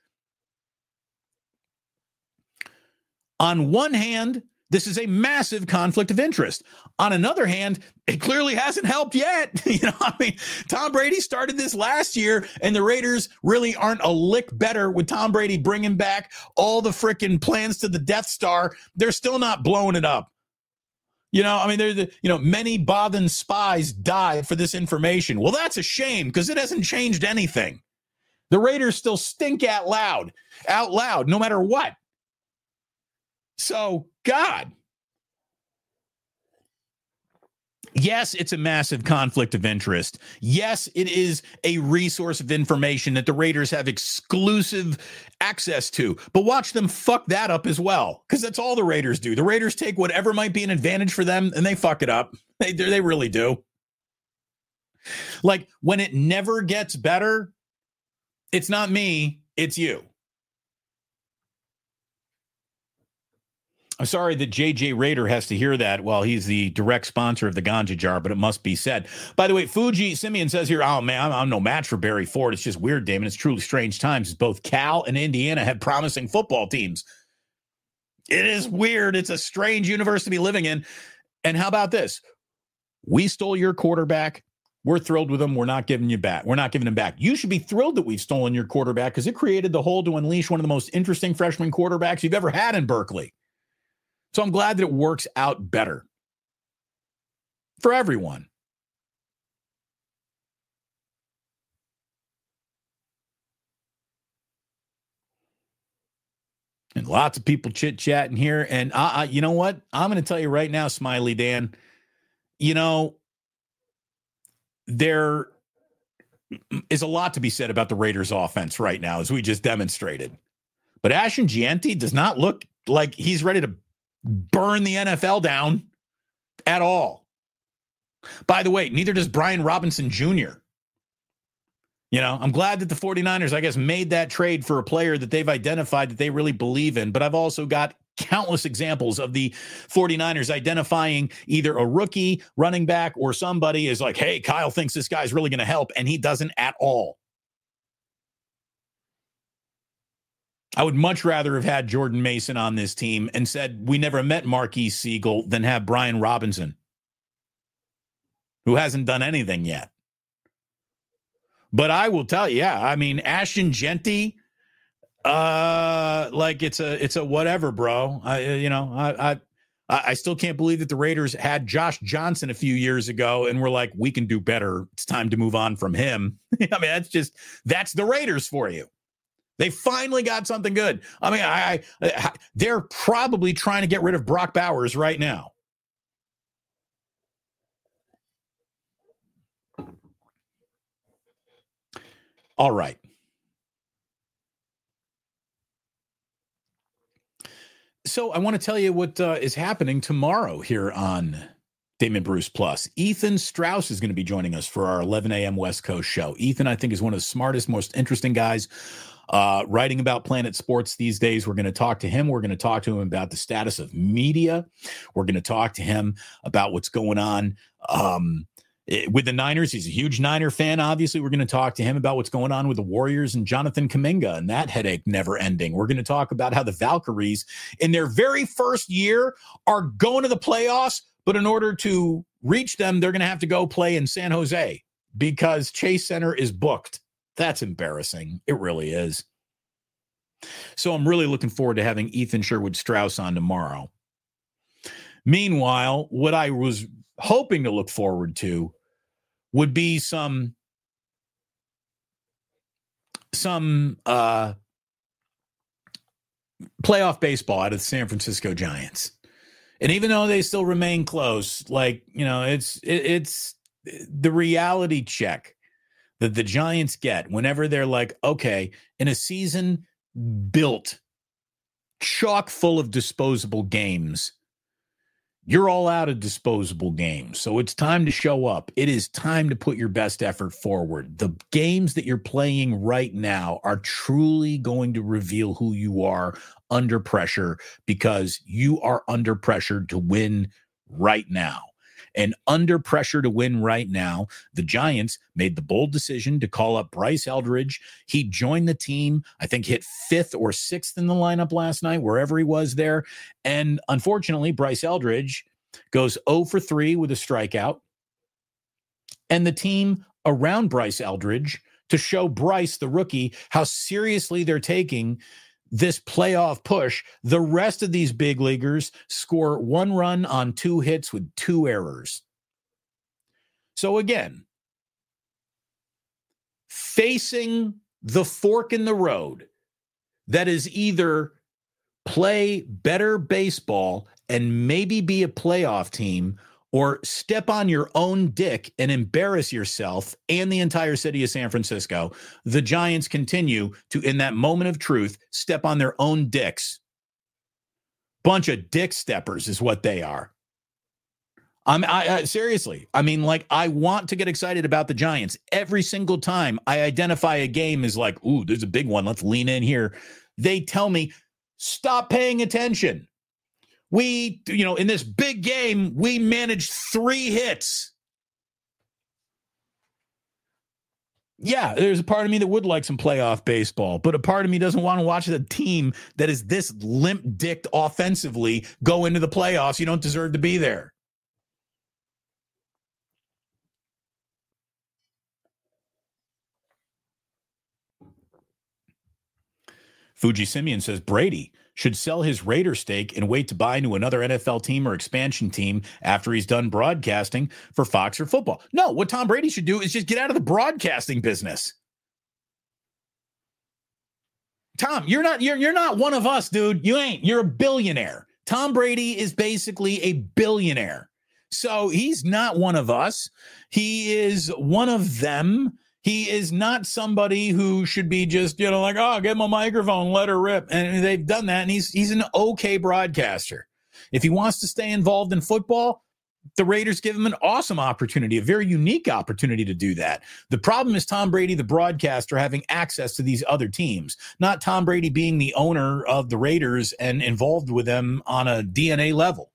On one hand, this is a massive conflict of interest. On another hand, it clearly hasn't helped yet. You know, I mean, Tom Brady started this last year, and the Raiders really aren't a lick better with Tom Brady bringing back all the freaking plans to the Death Star. They're still not blowing it up. You know, I mean, there's the, you know, many Bothan spies died for this information. Well, that's a shame because it hasn't changed anything. The Raiders still stink out loud, out loud, no matter what. So, God, Yes, it's a massive conflict of interest. Yes, it is a resource of information that the Raiders have exclusive access to. But watch them fuck that up as well, because that's all the Raiders do. The Raiders take whatever might be an advantage for them, and they fuck it up. They, they really do. Like, when it never gets better, it's not me, it's you. I'm sorry that J J Raider has to hear that while he's the direct sponsor of the Ganja Jar, but it must be said. By the way, Fuji Simeon says here, oh, man, I'm, I'm no match for Barry Ford. It's just weird, Damon. It's truly strange times. Both Cal and Indiana have promising football teams. It is weird. It's a strange universe to be living in. And how about this? We stole your quarterback. We're thrilled with him. We're not giving you back. We're not giving him back. You should be thrilled that we've stolen your quarterback because it created the hole to unleash one of the most interesting freshman quarterbacks you've ever had in Berkeley. So I'm glad that it works out better for everyone. And lots of people chit-chatting here. And uh, uh, you know what? I'm going to tell you right now, Smiley Dan, you know, there is a lot to be said about the Raiders offense right now, as we just demonstrated. But Ashton Gianti does not look like he's ready to burn the N F L down at all. By the way, neither does Brian Robinson Junior You know, I'm glad that the 49ers, I guess, made that trade for a player that they've identified that they really believe in. But I've also got countless examples of the 49ers identifying either a rookie running back or somebody is like, hey, Kyle thinks this guy's really going to help, and he doesn't at all. I would much rather have had Jordan Mason on this team and said we never met Marquise Siegel than have Brian Robinson, who hasn't done anything yet. But I will tell you, yeah, I mean, Ashton Gianti, uh, like it's a it's a whatever, bro. I you know I I I still can't believe that the Raiders had Josh Johnson a few years ago and we're like, we can do better. It's time to move on from him. I mean, that's just that's the Raiders for you. They finally got something good. I mean, I, I they're probably trying to get rid of Brock Bowers right now. All right. So I want to tell you what uh, is happening tomorrow here on Damon Bruce Plus. Ethan Strauss is going to be joining us for our eleven a.m. West Coast show. Ethan, I think, is one of the smartest, most interesting guys uh, writing about Planet Sports these days. We're going to talk to him. We're going to talk to him about the status of media. We're going to talk to him about what's going on um, with the Niners. He's a huge Niner fan, obviously. We're going to talk to him about what's going on with the Warriors and Jonathan Kuminga and that headache never ending. We're going to talk about how the Valkyries, in their very first year, are going to the playoffs, but in order to reach them, they're going to have to go play in San Jose because Chase Center is booked. That's embarrassing. It really is. So I'm really looking forward to having Ethan Sherwood Strauss on tomorrow. Meanwhile, what I was hoping to look forward to would be some some uh, playoff baseball out of the San Francisco Giants. And even though they still remain close, like, you know, it's it, it's the reality check that the Giants get whenever they're like, okay, in a season built chock full of disposable games, you're all out of disposable games. So it's time to show up. It is time to put your best effort forward. The games that you're playing right now are truly going to reveal who you are under pressure because you are under pressure to win right now. And under pressure to win right now, the Giants made the bold decision to call up Bryce Eldridge. He joined the team, I think hit fifth or sixth in the lineup last night, wherever he was there. And unfortunately, Bryce Eldridge goes zero for three with a strikeout. And the team around Bryce Eldridge, to show Bryce, the rookie, how seriously they're taking this playoff push, the rest of these big leaguers score one run on two hits with two errors. So again, facing the fork in the road that is either play better baseball and maybe be a playoff team, or step on your own dick and embarrass yourself and the entire city of San Francisco. The Giants continue to, in that moment of truth, step on their own dicks. Bunch of dick steppers is what they are. I'm I, I, seriously. I mean, like, I want to get excited about the Giants every single time I identify a game as like, ooh, there's a big one. Let's lean in here. They tell me, stop paying attention. We, you know, in this big game, we managed three hits. Yeah, there's a part of me that would like some playoff baseball, but a part of me doesn't want to watch a team that is this limp-dicked offensively go into the playoffs. You don't deserve to be there. Fuji Simeon says Brady should sell his Raider stake and wait to buy into another N F L team or expansion team after he's done broadcasting for Fox or football. No, what Tom Brady should do is just get out of the broadcasting business. Tom, you're not you're you're not one of us, dude. You ain't. You're a billionaire. Tom Brady is basically a billionaire. So he's not one of us. He is one of them. He is not somebody who should be just, you know, like, oh, give him a microphone, let her rip. And they've done that, and he's he's an okay broadcaster. If he wants to stay involved in football, the Raiders give him an awesome opportunity, a very unique opportunity to do that. The problem is Tom Brady, the broadcaster, having access to these other teams, not Tom Brady being the owner of the Raiders and involved with them on a D N A level.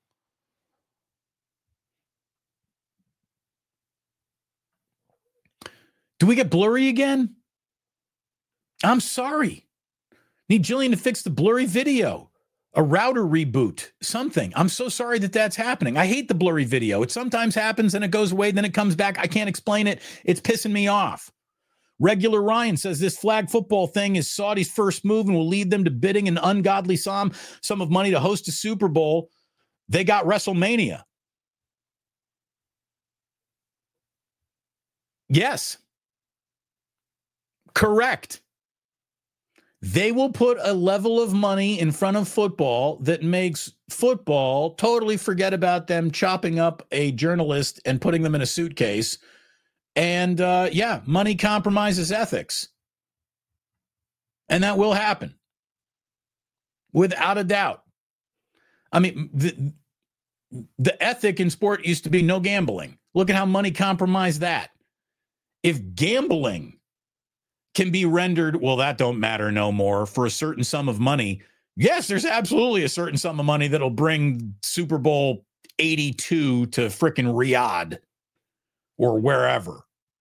Do we get blurry again? I'm sorry. Need Jillian to fix the blurry video. A router reboot. Something. I'm so sorry that that's happening. I hate the blurry video. It sometimes happens and it goes away, then it comes back. I can't explain it. It's pissing me off. Regular Ryan says this flag football thing is Saudi's first move and will lead them to bidding an ungodly sum, sum of money to host a Super Bowl. They got WrestleMania. Yes. Correct. They will put a level of money in front of football that makes football totally forget about them chopping up a journalist and putting them in a suitcase. And uh, yeah, money compromises ethics. And that will happen. Without a doubt. I mean, the, the ethic in sport used to be no gambling. Look at how money compromised that. If gambling can be rendered, well, that don't matter no more for a certain sum of money. Yes, there's absolutely a certain sum of money that'll bring Super Bowl eighty-two to frickin' Riyadh or wherever.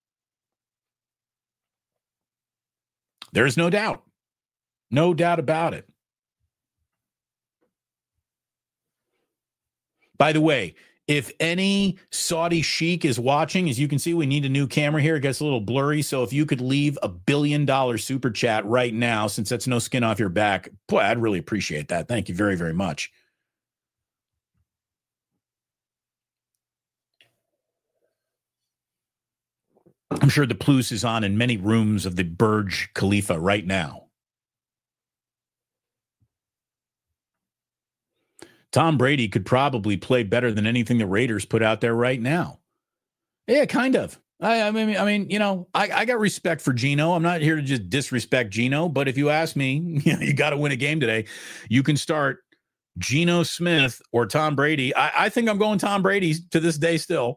There's no doubt. No doubt about it. By the way, if any Saudi sheik is watching, as you can see, we need a new camera here. It gets a little blurry. So if you could leave a billion dollar super chat right now, since that's no skin off your back, boy, I'd really appreciate that. Thank you very, very much. I'm sure the Plus is on in many rooms of the Burj Khalifa right now. Tom Brady could probably play better than anything the Raiders put out there right now. Yeah, kind of. I, I mean, I mean, you know, I, I got respect for Geno. I'm not here to just disrespect Geno, but if you ask me, you know, you got to win a game today. You can start Geno Smith or Tom Brady. I, I think I'm going Tom Brady to this day still.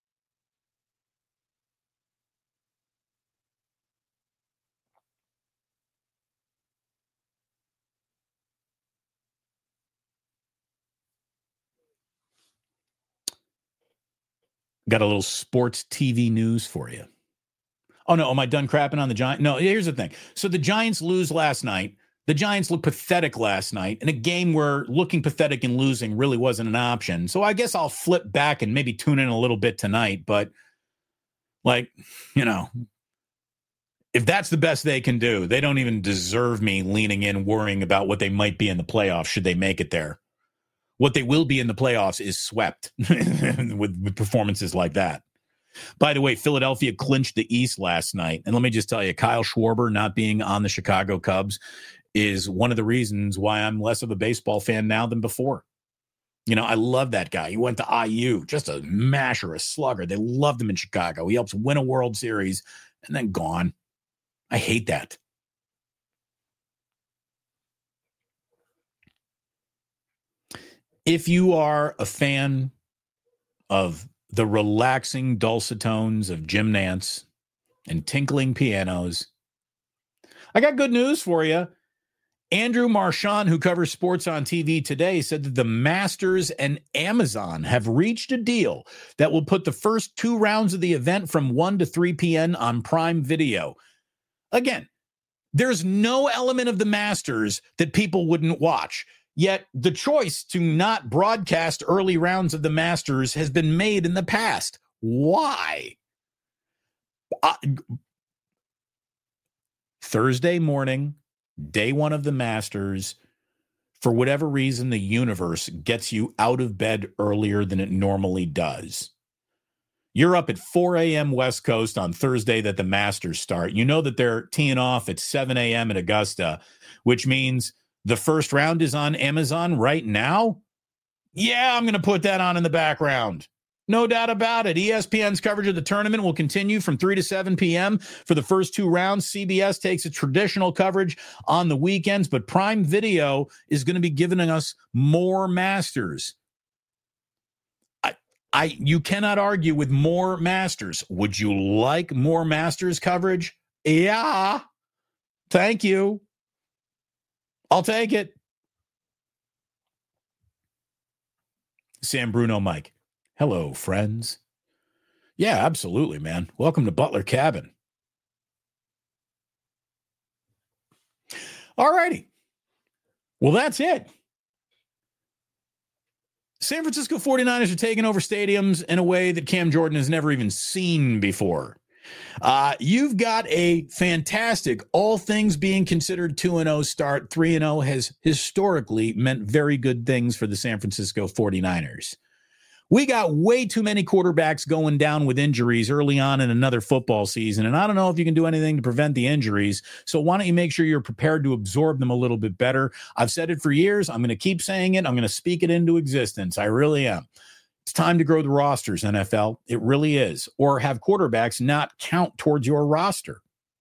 Got a little sports T V news for you. Oh, no. Am I done crapping on the Giants? No, here's the thing. So the Giants lose last night. The Giants looked pathetic last night in a game where looking pathetic and losing really wasn't an option. So I guess I'll flip back and maybe tune in a little bit tonight. But, like, you know, if that's the best they can do, they don't even deserve me leaning in, worrying about what they might be in the playoffs should they make it there. What they will be in the playoffs is swept with, with performances like that. By the way, Philadelphia clinched the East last night. And let me just tell you, Kyle Schwarber not being on the Chicago Cubs is one of the reasons why I'm less of a baseball fan now than before. You know, I love that guy. He went to I U, just a masher, a slugger. They loved him in Chicago. He helps win a World Series and then gone. I hate that. If you are a fan of the relaxing dulcet tones of Jim Nantz and tinkling pianos, I got good news for you. Andrew Marchand, who covers sports on T V today, said that the Masters and Amazon have reached a deal that will put the first two rounds of the event from one to three p.m. on Prime Video. Again, there's no element of the Masters that people wouldn't watch. Yet the choice to not broadcast early rounds of the Masters has been made in the past. Why? Uh, Thursday morning, day one of the Masters, for whatever reason, the universe gets you out of bed earlier than it normally does. You're up at four a.m. West Coast on Thursday that the Masters start. You know that they're teeing off at seven a.m. at Augusta, which means the first round is on Amazon right now? Yeah, I'm going to put that on in the background. No doubt about it. E S P N's coverage of the tournament will continue from three to seven p.m. for the first two rounds. C B S takes a traditional coverage on the weekends, but Prime Video is going to be giving us more Masters. I, I, you cannot argue with more Masters. Would you like more Masters coverage? Yeah. Thank you. I'll take it. Sam Bruno Mike. Hello, friends. Yeah, absolutely, man. Welcome to Butler Cabin. All righty. Well, that's it. San Francisco forty-niners are taking over stadiums in a way that Cam Jordan has never even seen before. Uh, you've got a fantastic, all things being considered, two and oh start. three and oh has historically meant very good things for the San Francisco forty-niners. We got way too many quarterbacks going down with injuries early on in another football season, and I don't know if you can do anything to prevent the injuries, so why don't you make sure you're prepared to absorb them a little bit better? I've said it for years. I'm going to keep saying it. I'm going to speak it into existence. I really am. It's time to grow the rosters, N F L. It really is. Or have quarterbacks not count towards your roster.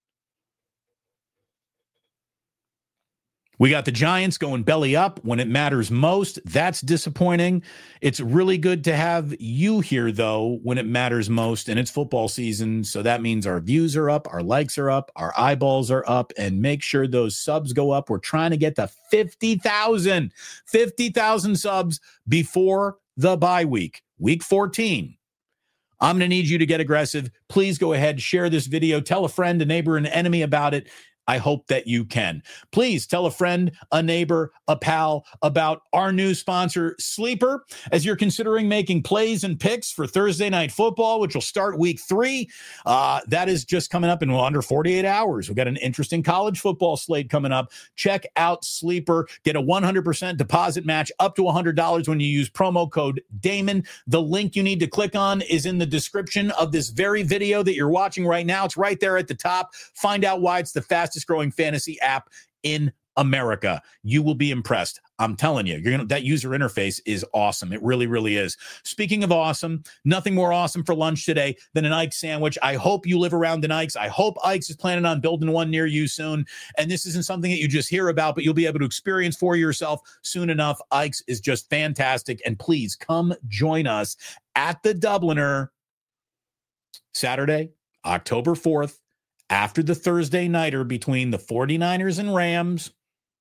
We got the Giants going belly up when it matters most. That's disappointing. It's really good to have you here, though, when it matters most, and it's football season. So that means our views are up, our likes are up, our eyeballs are up, and make sure those subs go up. We're trying to get to fifty thousand, fifty thousand subs before the bye week, week fourteen. I'm going to need you to get aggressive. Please go ahead, share this video, tell a friend, a neighbor, an enemy about it. I hope that you can. Please tell a friend, a neighbor, a pal about our new sponsor, Sleeper, as you're considering making plays and picks for Thursday Night Football, which will start week three. Uh, that is just coming up in under forty-eight hours. We've got an interesting college football slate coming up. Check out Sleeper. Get a one hundred percent deposit match up to one hundred dollars when you use promo code Damon. The link you need to click on is in the description of this very video that you're watching right now. It's right there at the top. Find out why it's the fastest growing fantasy app in America. You will be impressed. I'm telling you, you're gonna, that user interface is awesome. It really, really is. Speaking of awesome, nothing more awesome for lunch today than an Ike's sandwich. I hope you live around an Ike's. I hope Ike's is planning on building one near you soon. And this isn't something that you just hear about, but you'll be able to experience for yourself soon enough. Ike's is just fantastic. And please come join us at the Dubliner Saturday, October fourth, after the Thursday nighter between the forty-niners and Rams.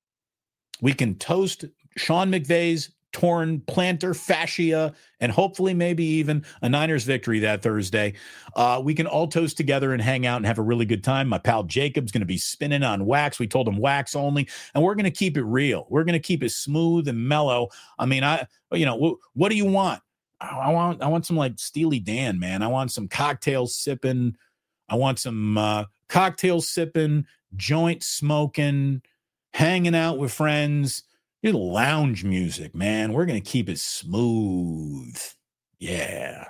We can toast Sean McVay's torn plantar fascia and hopefully maybe even a Niners victory that Thursday. Uh, we can all toast together and hang out and have a really good time. My pal Jacob's going to be spinning on wax. We told him wax only, and we're going to keep it real. We're going to keep it smooth and mellow. I mean, I, you know, what, what do you want? I want, I want some like Steely Dan, man. I want some cocktail sipping. I want some uh, cocktail sipping, joint smoking, hanging out with friends. Your lounge music, man. We're going to keep it smooth. Yeah.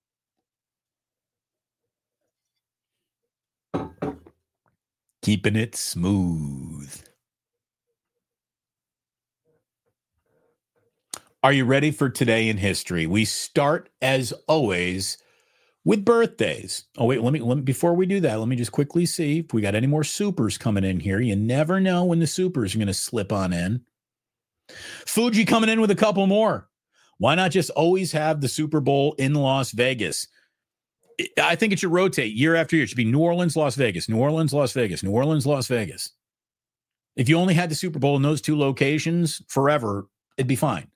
Keeping it smooth. Are you ready for Today in History? We start, as always, with birthdays. Oh, wait, let me, let me, before we do that, let me just quickly see if we got any more supers coming in here. You never know when the supers are going to slip on in. Fuji coming in with a couple more. Why not just always have the Super Bowl in Las Vegas? I think it should rotate year after year. It should be New Orleans, Las Vegas, New Orleans, Las Vegas, New Orleans, Las Vegas. If you only had the Super Bowl in those two locations forever, it'd be fine.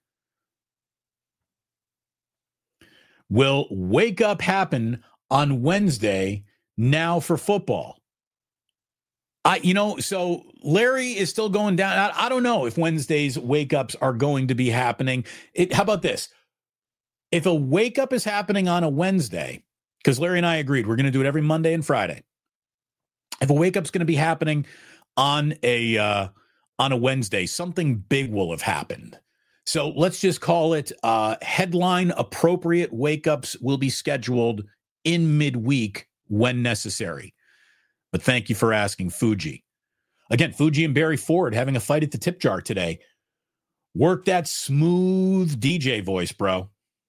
Will Wake Up happen on Wednesday now for football? I, you know, so Larry is still going down. I, I don't know if Wednesday's wake ups are going to be happening. It, how about this? If a wake up is happening on a Wednesday, because Larry and I agreed we're going to do it every Monday and Friday. If a wake up's going to be happening on a uh, on a Wednesday, something big will have happened. So let's just call it uh, headline appropriate wake ups will be scheduled in midweek when necessary. But thank you for asking, Fuji. Again, Fuji and Barry Ford having a fight at the tip jar today. Work that smooth D J voice, bro.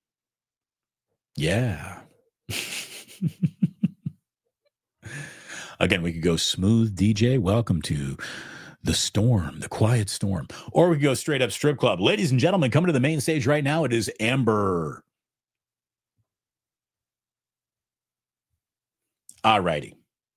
Yeah. Again, we could go smooth D J. Welcome to the storm, the quiet storm. Or we could go straight up strip club. Ladies and gentlemen, coming to the main stage right now, it is Amber. All righty.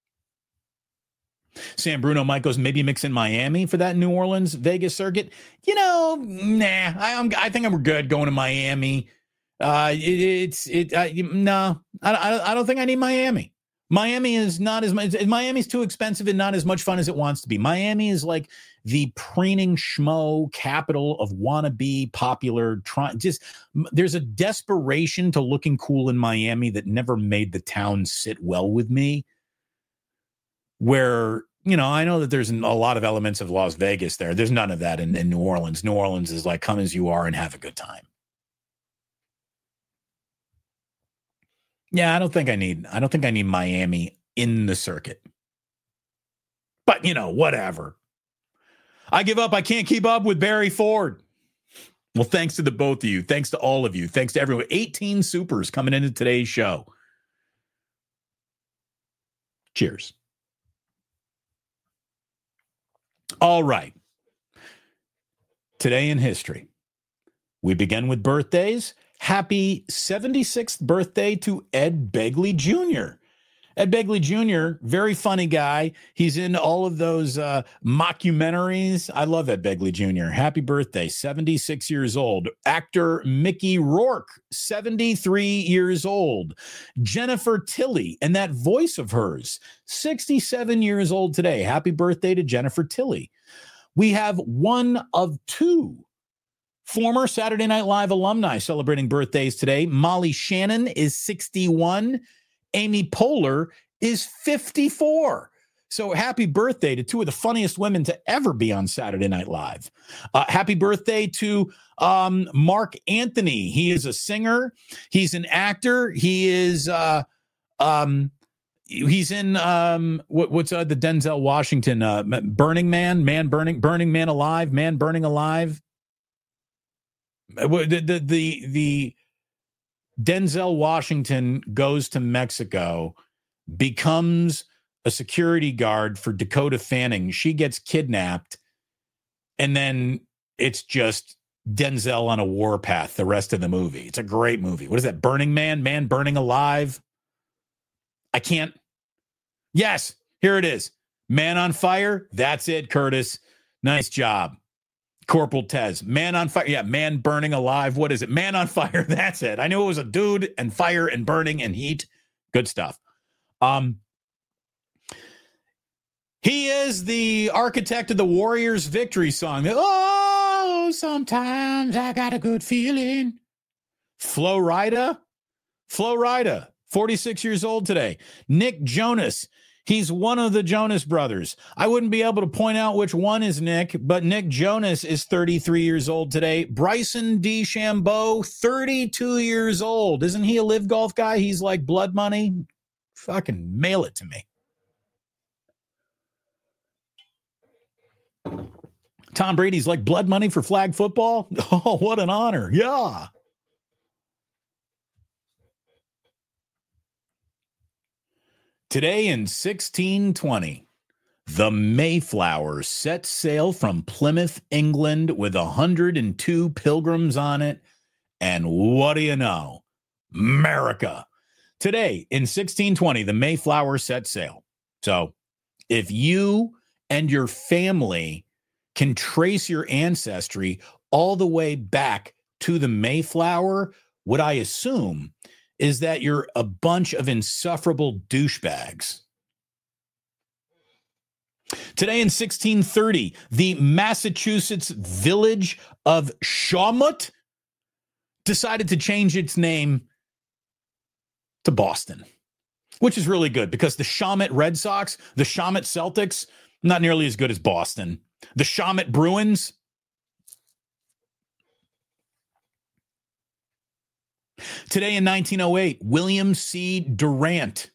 Sam Bruno, Mike goes, maybe mix in Miami for that New Orleans, Vegas circuit. You know, nah, I, I'm, I think I'm good going to Miami. Uh, it, it's, it, uh, no, I, I, I don't think I need Miami. Miami is not as much, Miami's too expensive and not as much fun as it wants to be. Miami is like the preening schmo capital of wannabe popular, try, just, there's a desperation to looking cool in Miami that never made the town sit well with me. Where, you know, I know that there's a lot of elements of Las Vegas there. There's none of that in, in New Orleans. New Orleans is like, come as you are and have a good time. Yeah, I don't think I need, I don't think I need Miami in the circuit. But, you know, whatever. I give up. I can't keep up with Barry Ford. Well, thanks to the both of you. Thanks to all of you. Thanks to everyone. eighteen supers coming into today's show. Cheers. All right. Today in history, we begin with birthdays. Happy seventy-sixth birthday to Ed Begley Junior Ed Begley Junior, very funny guy. He's in all of those uh, mockumentaries. I love Ed Begley Junior Happy birthday, seventy-six years old. Actor Mickey Rourke, seventy-three years old. Jennifer Tilly, and that voice of hers, sixty-seven years old today. Happy birthday to Jennifer Tilly. We have one of two former Saturday Night Live alumni celebrating birthdays today. Molly Shannon is sixty-one. Amy Poehler is fifty-four. So happy birthday to two of the funniest women to ever be on Saturday Night Live. Uh, happy birthday to um, Mark Anthony. He is a singer. He's an actor. He is uh, um, he's in um, what, what's uh, the Denzel Washington uh, Burning Man, Man Burning, Burning Man Alive, Man Burning Alive. The the the, the Denzel Washington goes to Mexico, becomes a security guard for Dakota Fanning. She gets kidnapped, and then it's just Denzel on a warpath the rest of the movie. It's a great movie. What is that? Burning Man? Man Burning Alive? I can't. Yes, here it is. Man on Fire? That's it, Curtis. Nice job. Corporal Tez, Man on Fire. Yeah, Man Burning Alive. What is it? Man on Fire. That's it. I knew it was a dude and fire and burning and heat. Good stuff. Um, he is the architect of the Warriors victory song. Oh, sometimes I got a good feeling. Flo Rida. Flo Rida, forty-six years old today. Nick Jonas. He's one of the Jonas brothers. I wouldn't be able to point out which one is Nick, but Nick Jonas is thirty-three years old today. Bryson DeChambeau, thirty-two years old. Isn't he a live golf guy? He's like Blood Money. Fucking mail it to me. Tom Brady's like blood money for flag football. Oh, what an honor. Yeah. Today in sixteen twenty, the Mayflower set sail from Plymouth, England with one hundred two pilgrims on it. And what do you know? America. Today in sixteen twenty, the Mayflower set sail. So if you and your family can trace your ancestry all the way back to the Mayflower, what I assume is that you're a bunch of insufferable douchebags. Today in sixteen thirty, the Massachusetts village of Shawmut decided to change its name to Boston, which is really good because the Shawmut Red Sox, the Shawmut Celtics, not nearly as good as Boston. The Shawmut Bruins, today in nineteen oh eight, William C. Durant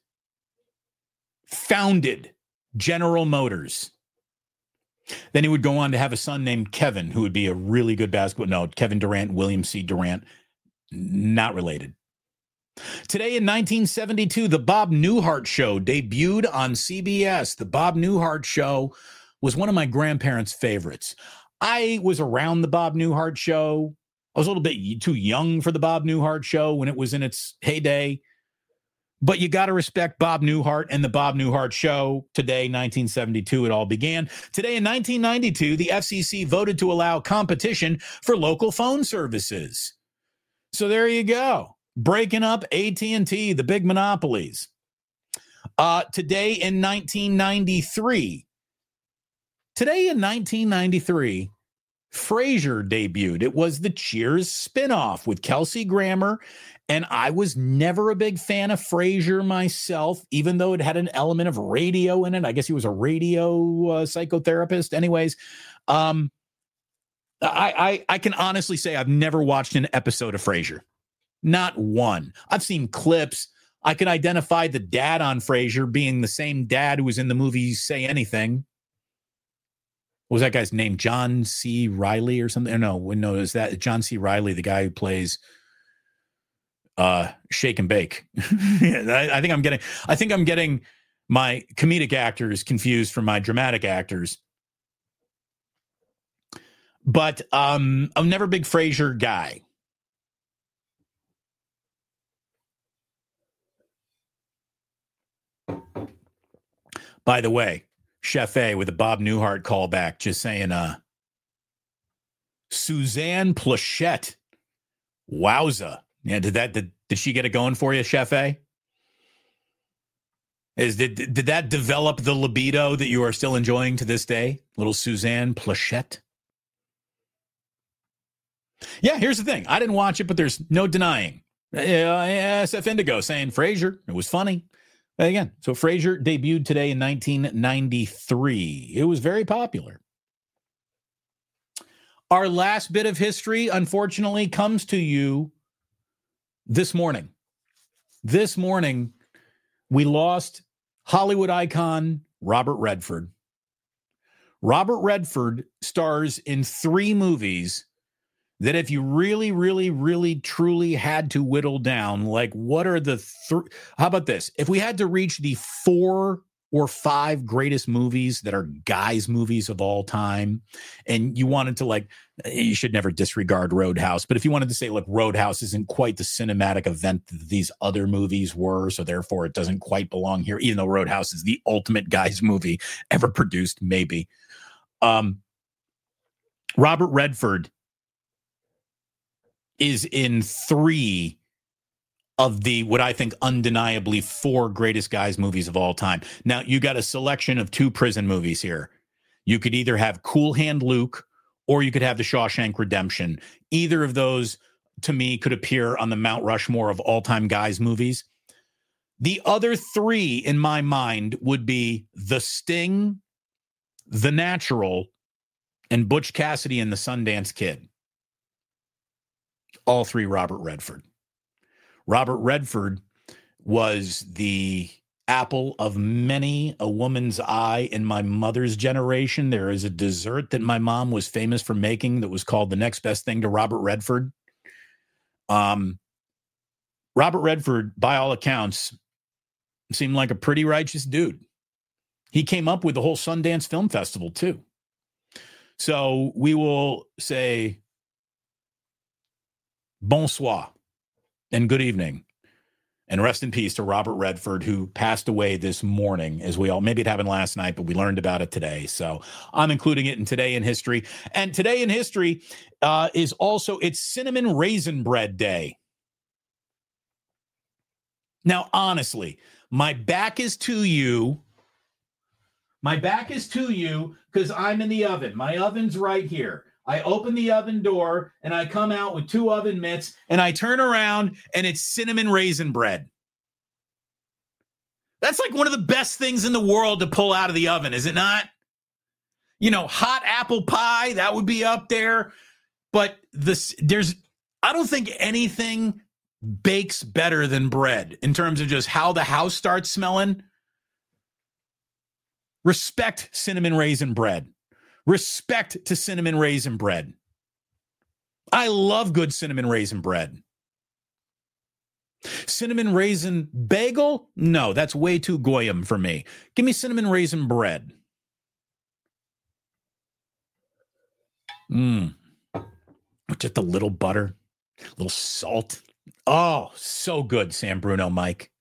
founded General Motors. Then he would go on to have a son named Kevin, who would be a really good basketball. No, Kevin Durant, William C. Durant, not related. Today in nineteen seventy-two, the Bob Newhart Show debuted on C B S. The Bob Newhart Show was one of my grandparents' favorites. I was around the Bob Newhart Show. I was a little bit too young for the Bob Newhart Show when it was in its heyday. But you got to respect Bob Newhart and the Bob Newhart Show. Today, nineteen seventy-two, it all began. Today in nineteen ninety-two, the F C C voted to allow competition for local phone services. So there you go. Breaking up A T and T, the big monopolies. Uh, today in nineteen ninety-three, today in nineteen ninety-three, Frasier debuted. It was the Cheers spinoff with Kelsey Grammer, and I was never a big fan of Frasier myself, even though it had an element of radio in it. I guess he was a radio uh, psychotherapist. Anyways, um, I, I I can honestly say I've never watched an episode of Frasier. Not one. I've seen clips. I can identify the dad on Frasier being the same dad who was in the movie Say Anything. What was that guy's name? John C. Reilly or something? No, no, is that John C. Reilly, the guy who plays uh, Shake and Bake? I, I think I'm getting. I think I'm getting my comedic actors confused from my dramatic actors. But um, I'm never a big Frasier guy. By the way, Chef A with a Bob Newhart callback, just saying, uh, Suzanne Plachette. Wowza. Yeah, did that, did, did she get it going for you, Chef A? Is, did, did that develop the libido that you are still enjoying to this day? Little Suzanne Plachette. Yeah, here's the thing. I didn't watch it, but there's no denying. Uh, S F Indigo saying Frasier, it was funny. Again, so Frasier debuted today in nineteen ninety-three. It was very popular. Our last bit of history, unfortunately, comes to you this morning. This morning, we lost Hollywood icon Robert Redford. Robert Redford stars in three movies that if you really, really, really, truly had to whittle down, like what are the three? How about this? If we had to reach the four or five greatest movies that are guys' movies of all time, and you wanted to like, you should never disregard Roadhouse, but if you wanted to say, look, Roadhouse isn't quite the cinematic event that these other movies were, so therefore it doesn't quite belong here, even though Roadhouse is the ultimate guys' movie ever produced, maybe. Um, Robert Redford is in three of the, what I think undeniably four greatest guys movies of all time. Now, you got a selection of two prison movies here. You could either have Cool Hand Luke or you could have The Shawshank Redemption. Either of those, to me, could appear on the Mount Rushmore of all-time guys movies. The other three, in my mind, would be The Sting, The Natural, and Butch Cassidy and the Sundance Kid. All three Robert Redford. Robert Redford was the apple of many a woman's eye in my mother's generation. There is a dessert that my mom was famous for making that was called the next best thing to Robert Redford. Um, Robert Redford, by all accounts, seemed like a pretty righteous dude. He came up with the whole Sundance Film Festival, too. So we will say bonsoir and good evening. And rest in peace to Robert Redford, who passed away this morning, as we all, maybe it happened last night, but we learned about it today. So I'm including it in Today in History. And Today in History uh, is also, it's Cinnamon Raisin Bread Day. Now, honestly, my back is to you. My back is to you because I'm in the oven. My oven's right here. I open the oven door and I come out with two oven mitts and I turn around and it's cinnamon raisin bread. That's like one of the best things in the world to pull out of the oven, is it not? You know, hot apple pie, that would be up there. But this, there's, I don't think anything bakes better than bread in terms of just how the house starts smelling. Respect cinnamon raisin bread. Respect to cinnamon raisin bread. I love good cinnamon raisin bread. Cinnamon raisin bagel? No, that's way too goyim for me. Give me cinnamon raisin bread. Mmm. Just a little butter, a little salt. Oh, so good, San Bruno Mike.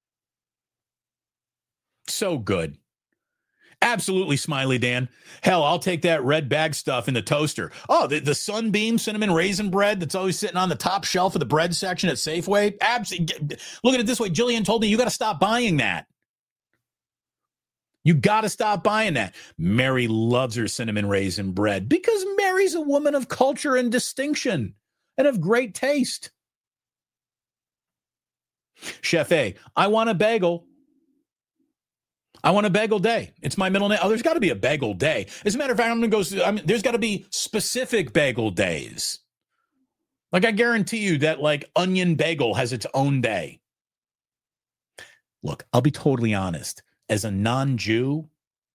So good. Absolutely, Smiley Dan. Hell, I'll take that red bag stuff in the toaster. Oh, the, the Sunbeam cinnamon raisin bread that's always sitting on the top shelf of the bread section at Safeway. Absolutely. Look at it this way. Jillian told me you got to stop buying that. You got to stop buying that. Mary loves her cinnamon raisin bread because Mary's a woman of culture and distinction and of great taste. Chef A, I want a bagel. I want a bagel day. It's my middle name. Oh, there's got to be a bagel day. As a matter of fact, I'm going to go, I mean, there's got to be specific bagel days. Like, I guarantee you that, like, onion bagel has its own day. Look, I'll be totally honest. As a non-Jew,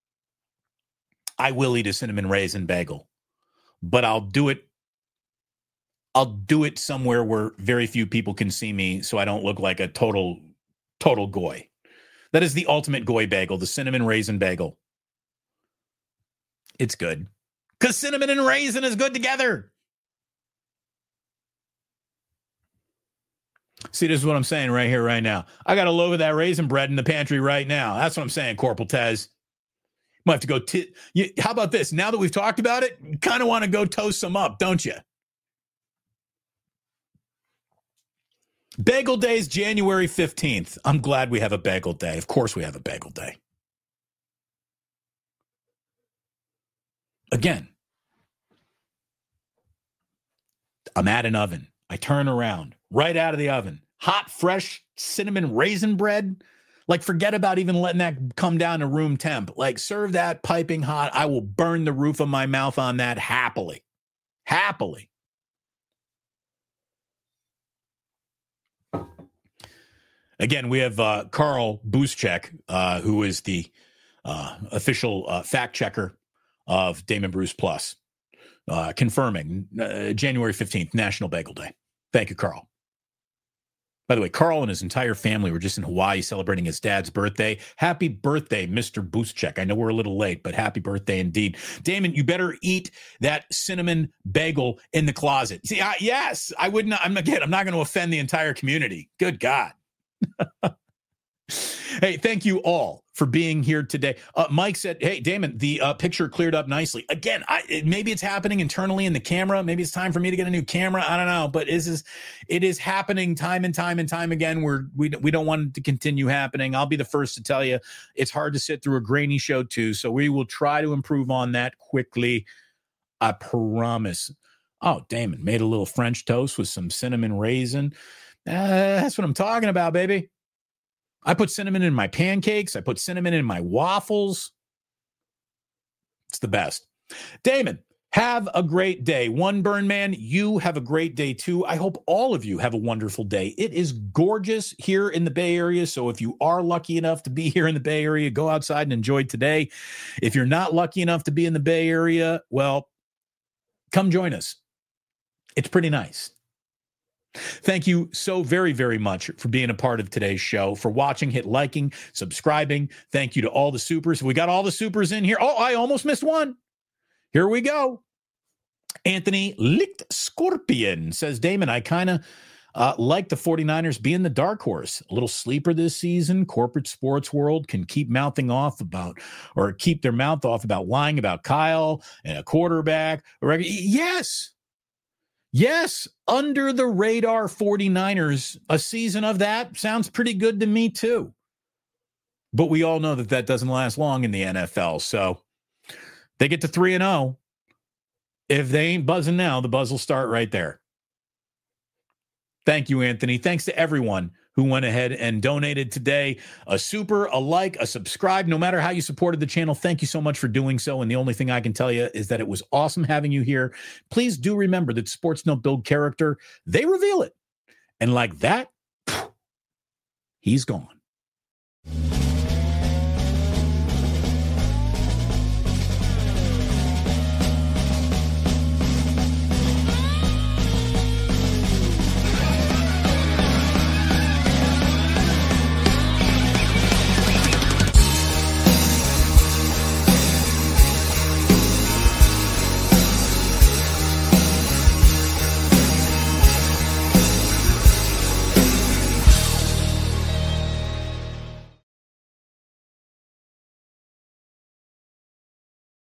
I will eat a cinnamon raisin bagel. But I'll do it, I'll do it somewhere where very few people can see me so I don't look like a total, total goy. That is the ultimate goy bagel, the cinnamon raisin bagel. It's good. Because cinnamon and raisin is good together. See, this is what I'm saying right here, right now. I got a loaf of that raisin bread in the pantry right now. That's what I'm saying, Corporal Tez. Might have to go. T- you, how about this? Now that we've talked about it, you kind of want to go toast some up, don't you? Bagel Day is January fifteenth. I'm glad we have a bagel day. Of course we have a bagel day. Again, I'm at an oven. I turn around, right out of the oven. Hot, fresh cinnamon raisin bread. Like, forget about even letting that come down to room temp. Like, serve that piping hot. I will burn the roof of my mouth on that happily. Happily. Again, we have uh, Carl Buszczyk, uh, who is the uh, official uh, fact checker of Damon Bruce Plus, uh, confirming uh, January fifteenth, National Bagel Day. Thank you, Carl. By the way, Carl and his entire family were just in Hawaii celebrating his dad's birthday. Happy birthday, Mister Buszczyk. I know we're a little late, but happy birthday indeed. Damon, you better eat that cinnamon bagel in the closet. See, I, yes, I would not. I'm again, I'm not going to offend the entire community. Good God. Hey, thank you all for being here today. Uh, Mike said, hey, Damon, the uh, picture cleared up nicely. Again, I, it, maybe it's happening internally in the camera. Maybe it's time for me to get a new camera. I don't know. But it is, it is happening time and time and time again. We're, we, we don't want it to continue happening. I'll be the first to tell you it's hard to sit through a grainy show, too. So we will try to improve on that quickly. I promise. Oh, Damon made a little French toast with some cinnamon raisin. Uh, that's what I'm talking about, baby. I put cinnamon in my pancakes. I put cinnamon in my waffles. It's the best. Damon, Have a great day. One Burn Man, you have a great day too. I hope all of you have a wonderful day. It is gorgeous here in the Bay Area. So if you are lucky enough to be here in the Bay Area, go outside and enjoy today. If you're not lucky enough to be in the Bay Area, well, come join us. It's pretty nice. Thank you so very, very much for being a part of today's show, for watching, hit liking, subscribing. Thank you to all the supers. We got all the supers in here. Oh, I almost missed one. Here we go. Anthony Licht Scorpion says, Damon, I kind of uh, like the 49ers being the dark horse. A little sleeper this season. Corporate sports world can keep mouthing off about, or keep their mouth off about lying about Kyle and a quarterback. Yes. Yes. Under the radar 49ers. A season of that sounds pretty good to me too. But we all know that that doesn't last long in the N F L. So they get to three and oh. If they ain't buzzing now, the buzz will start right there. Thank you, Anthony. Thanks to everyone who went ahead and donated today. A super, a like, a subscribe, no matter how you supported the channel. Thank you so much for doing so. And the only thing I can tell you is that it was awesome having you here. Please do remember that sports don't build character. They reveal it. And like that, he's gone.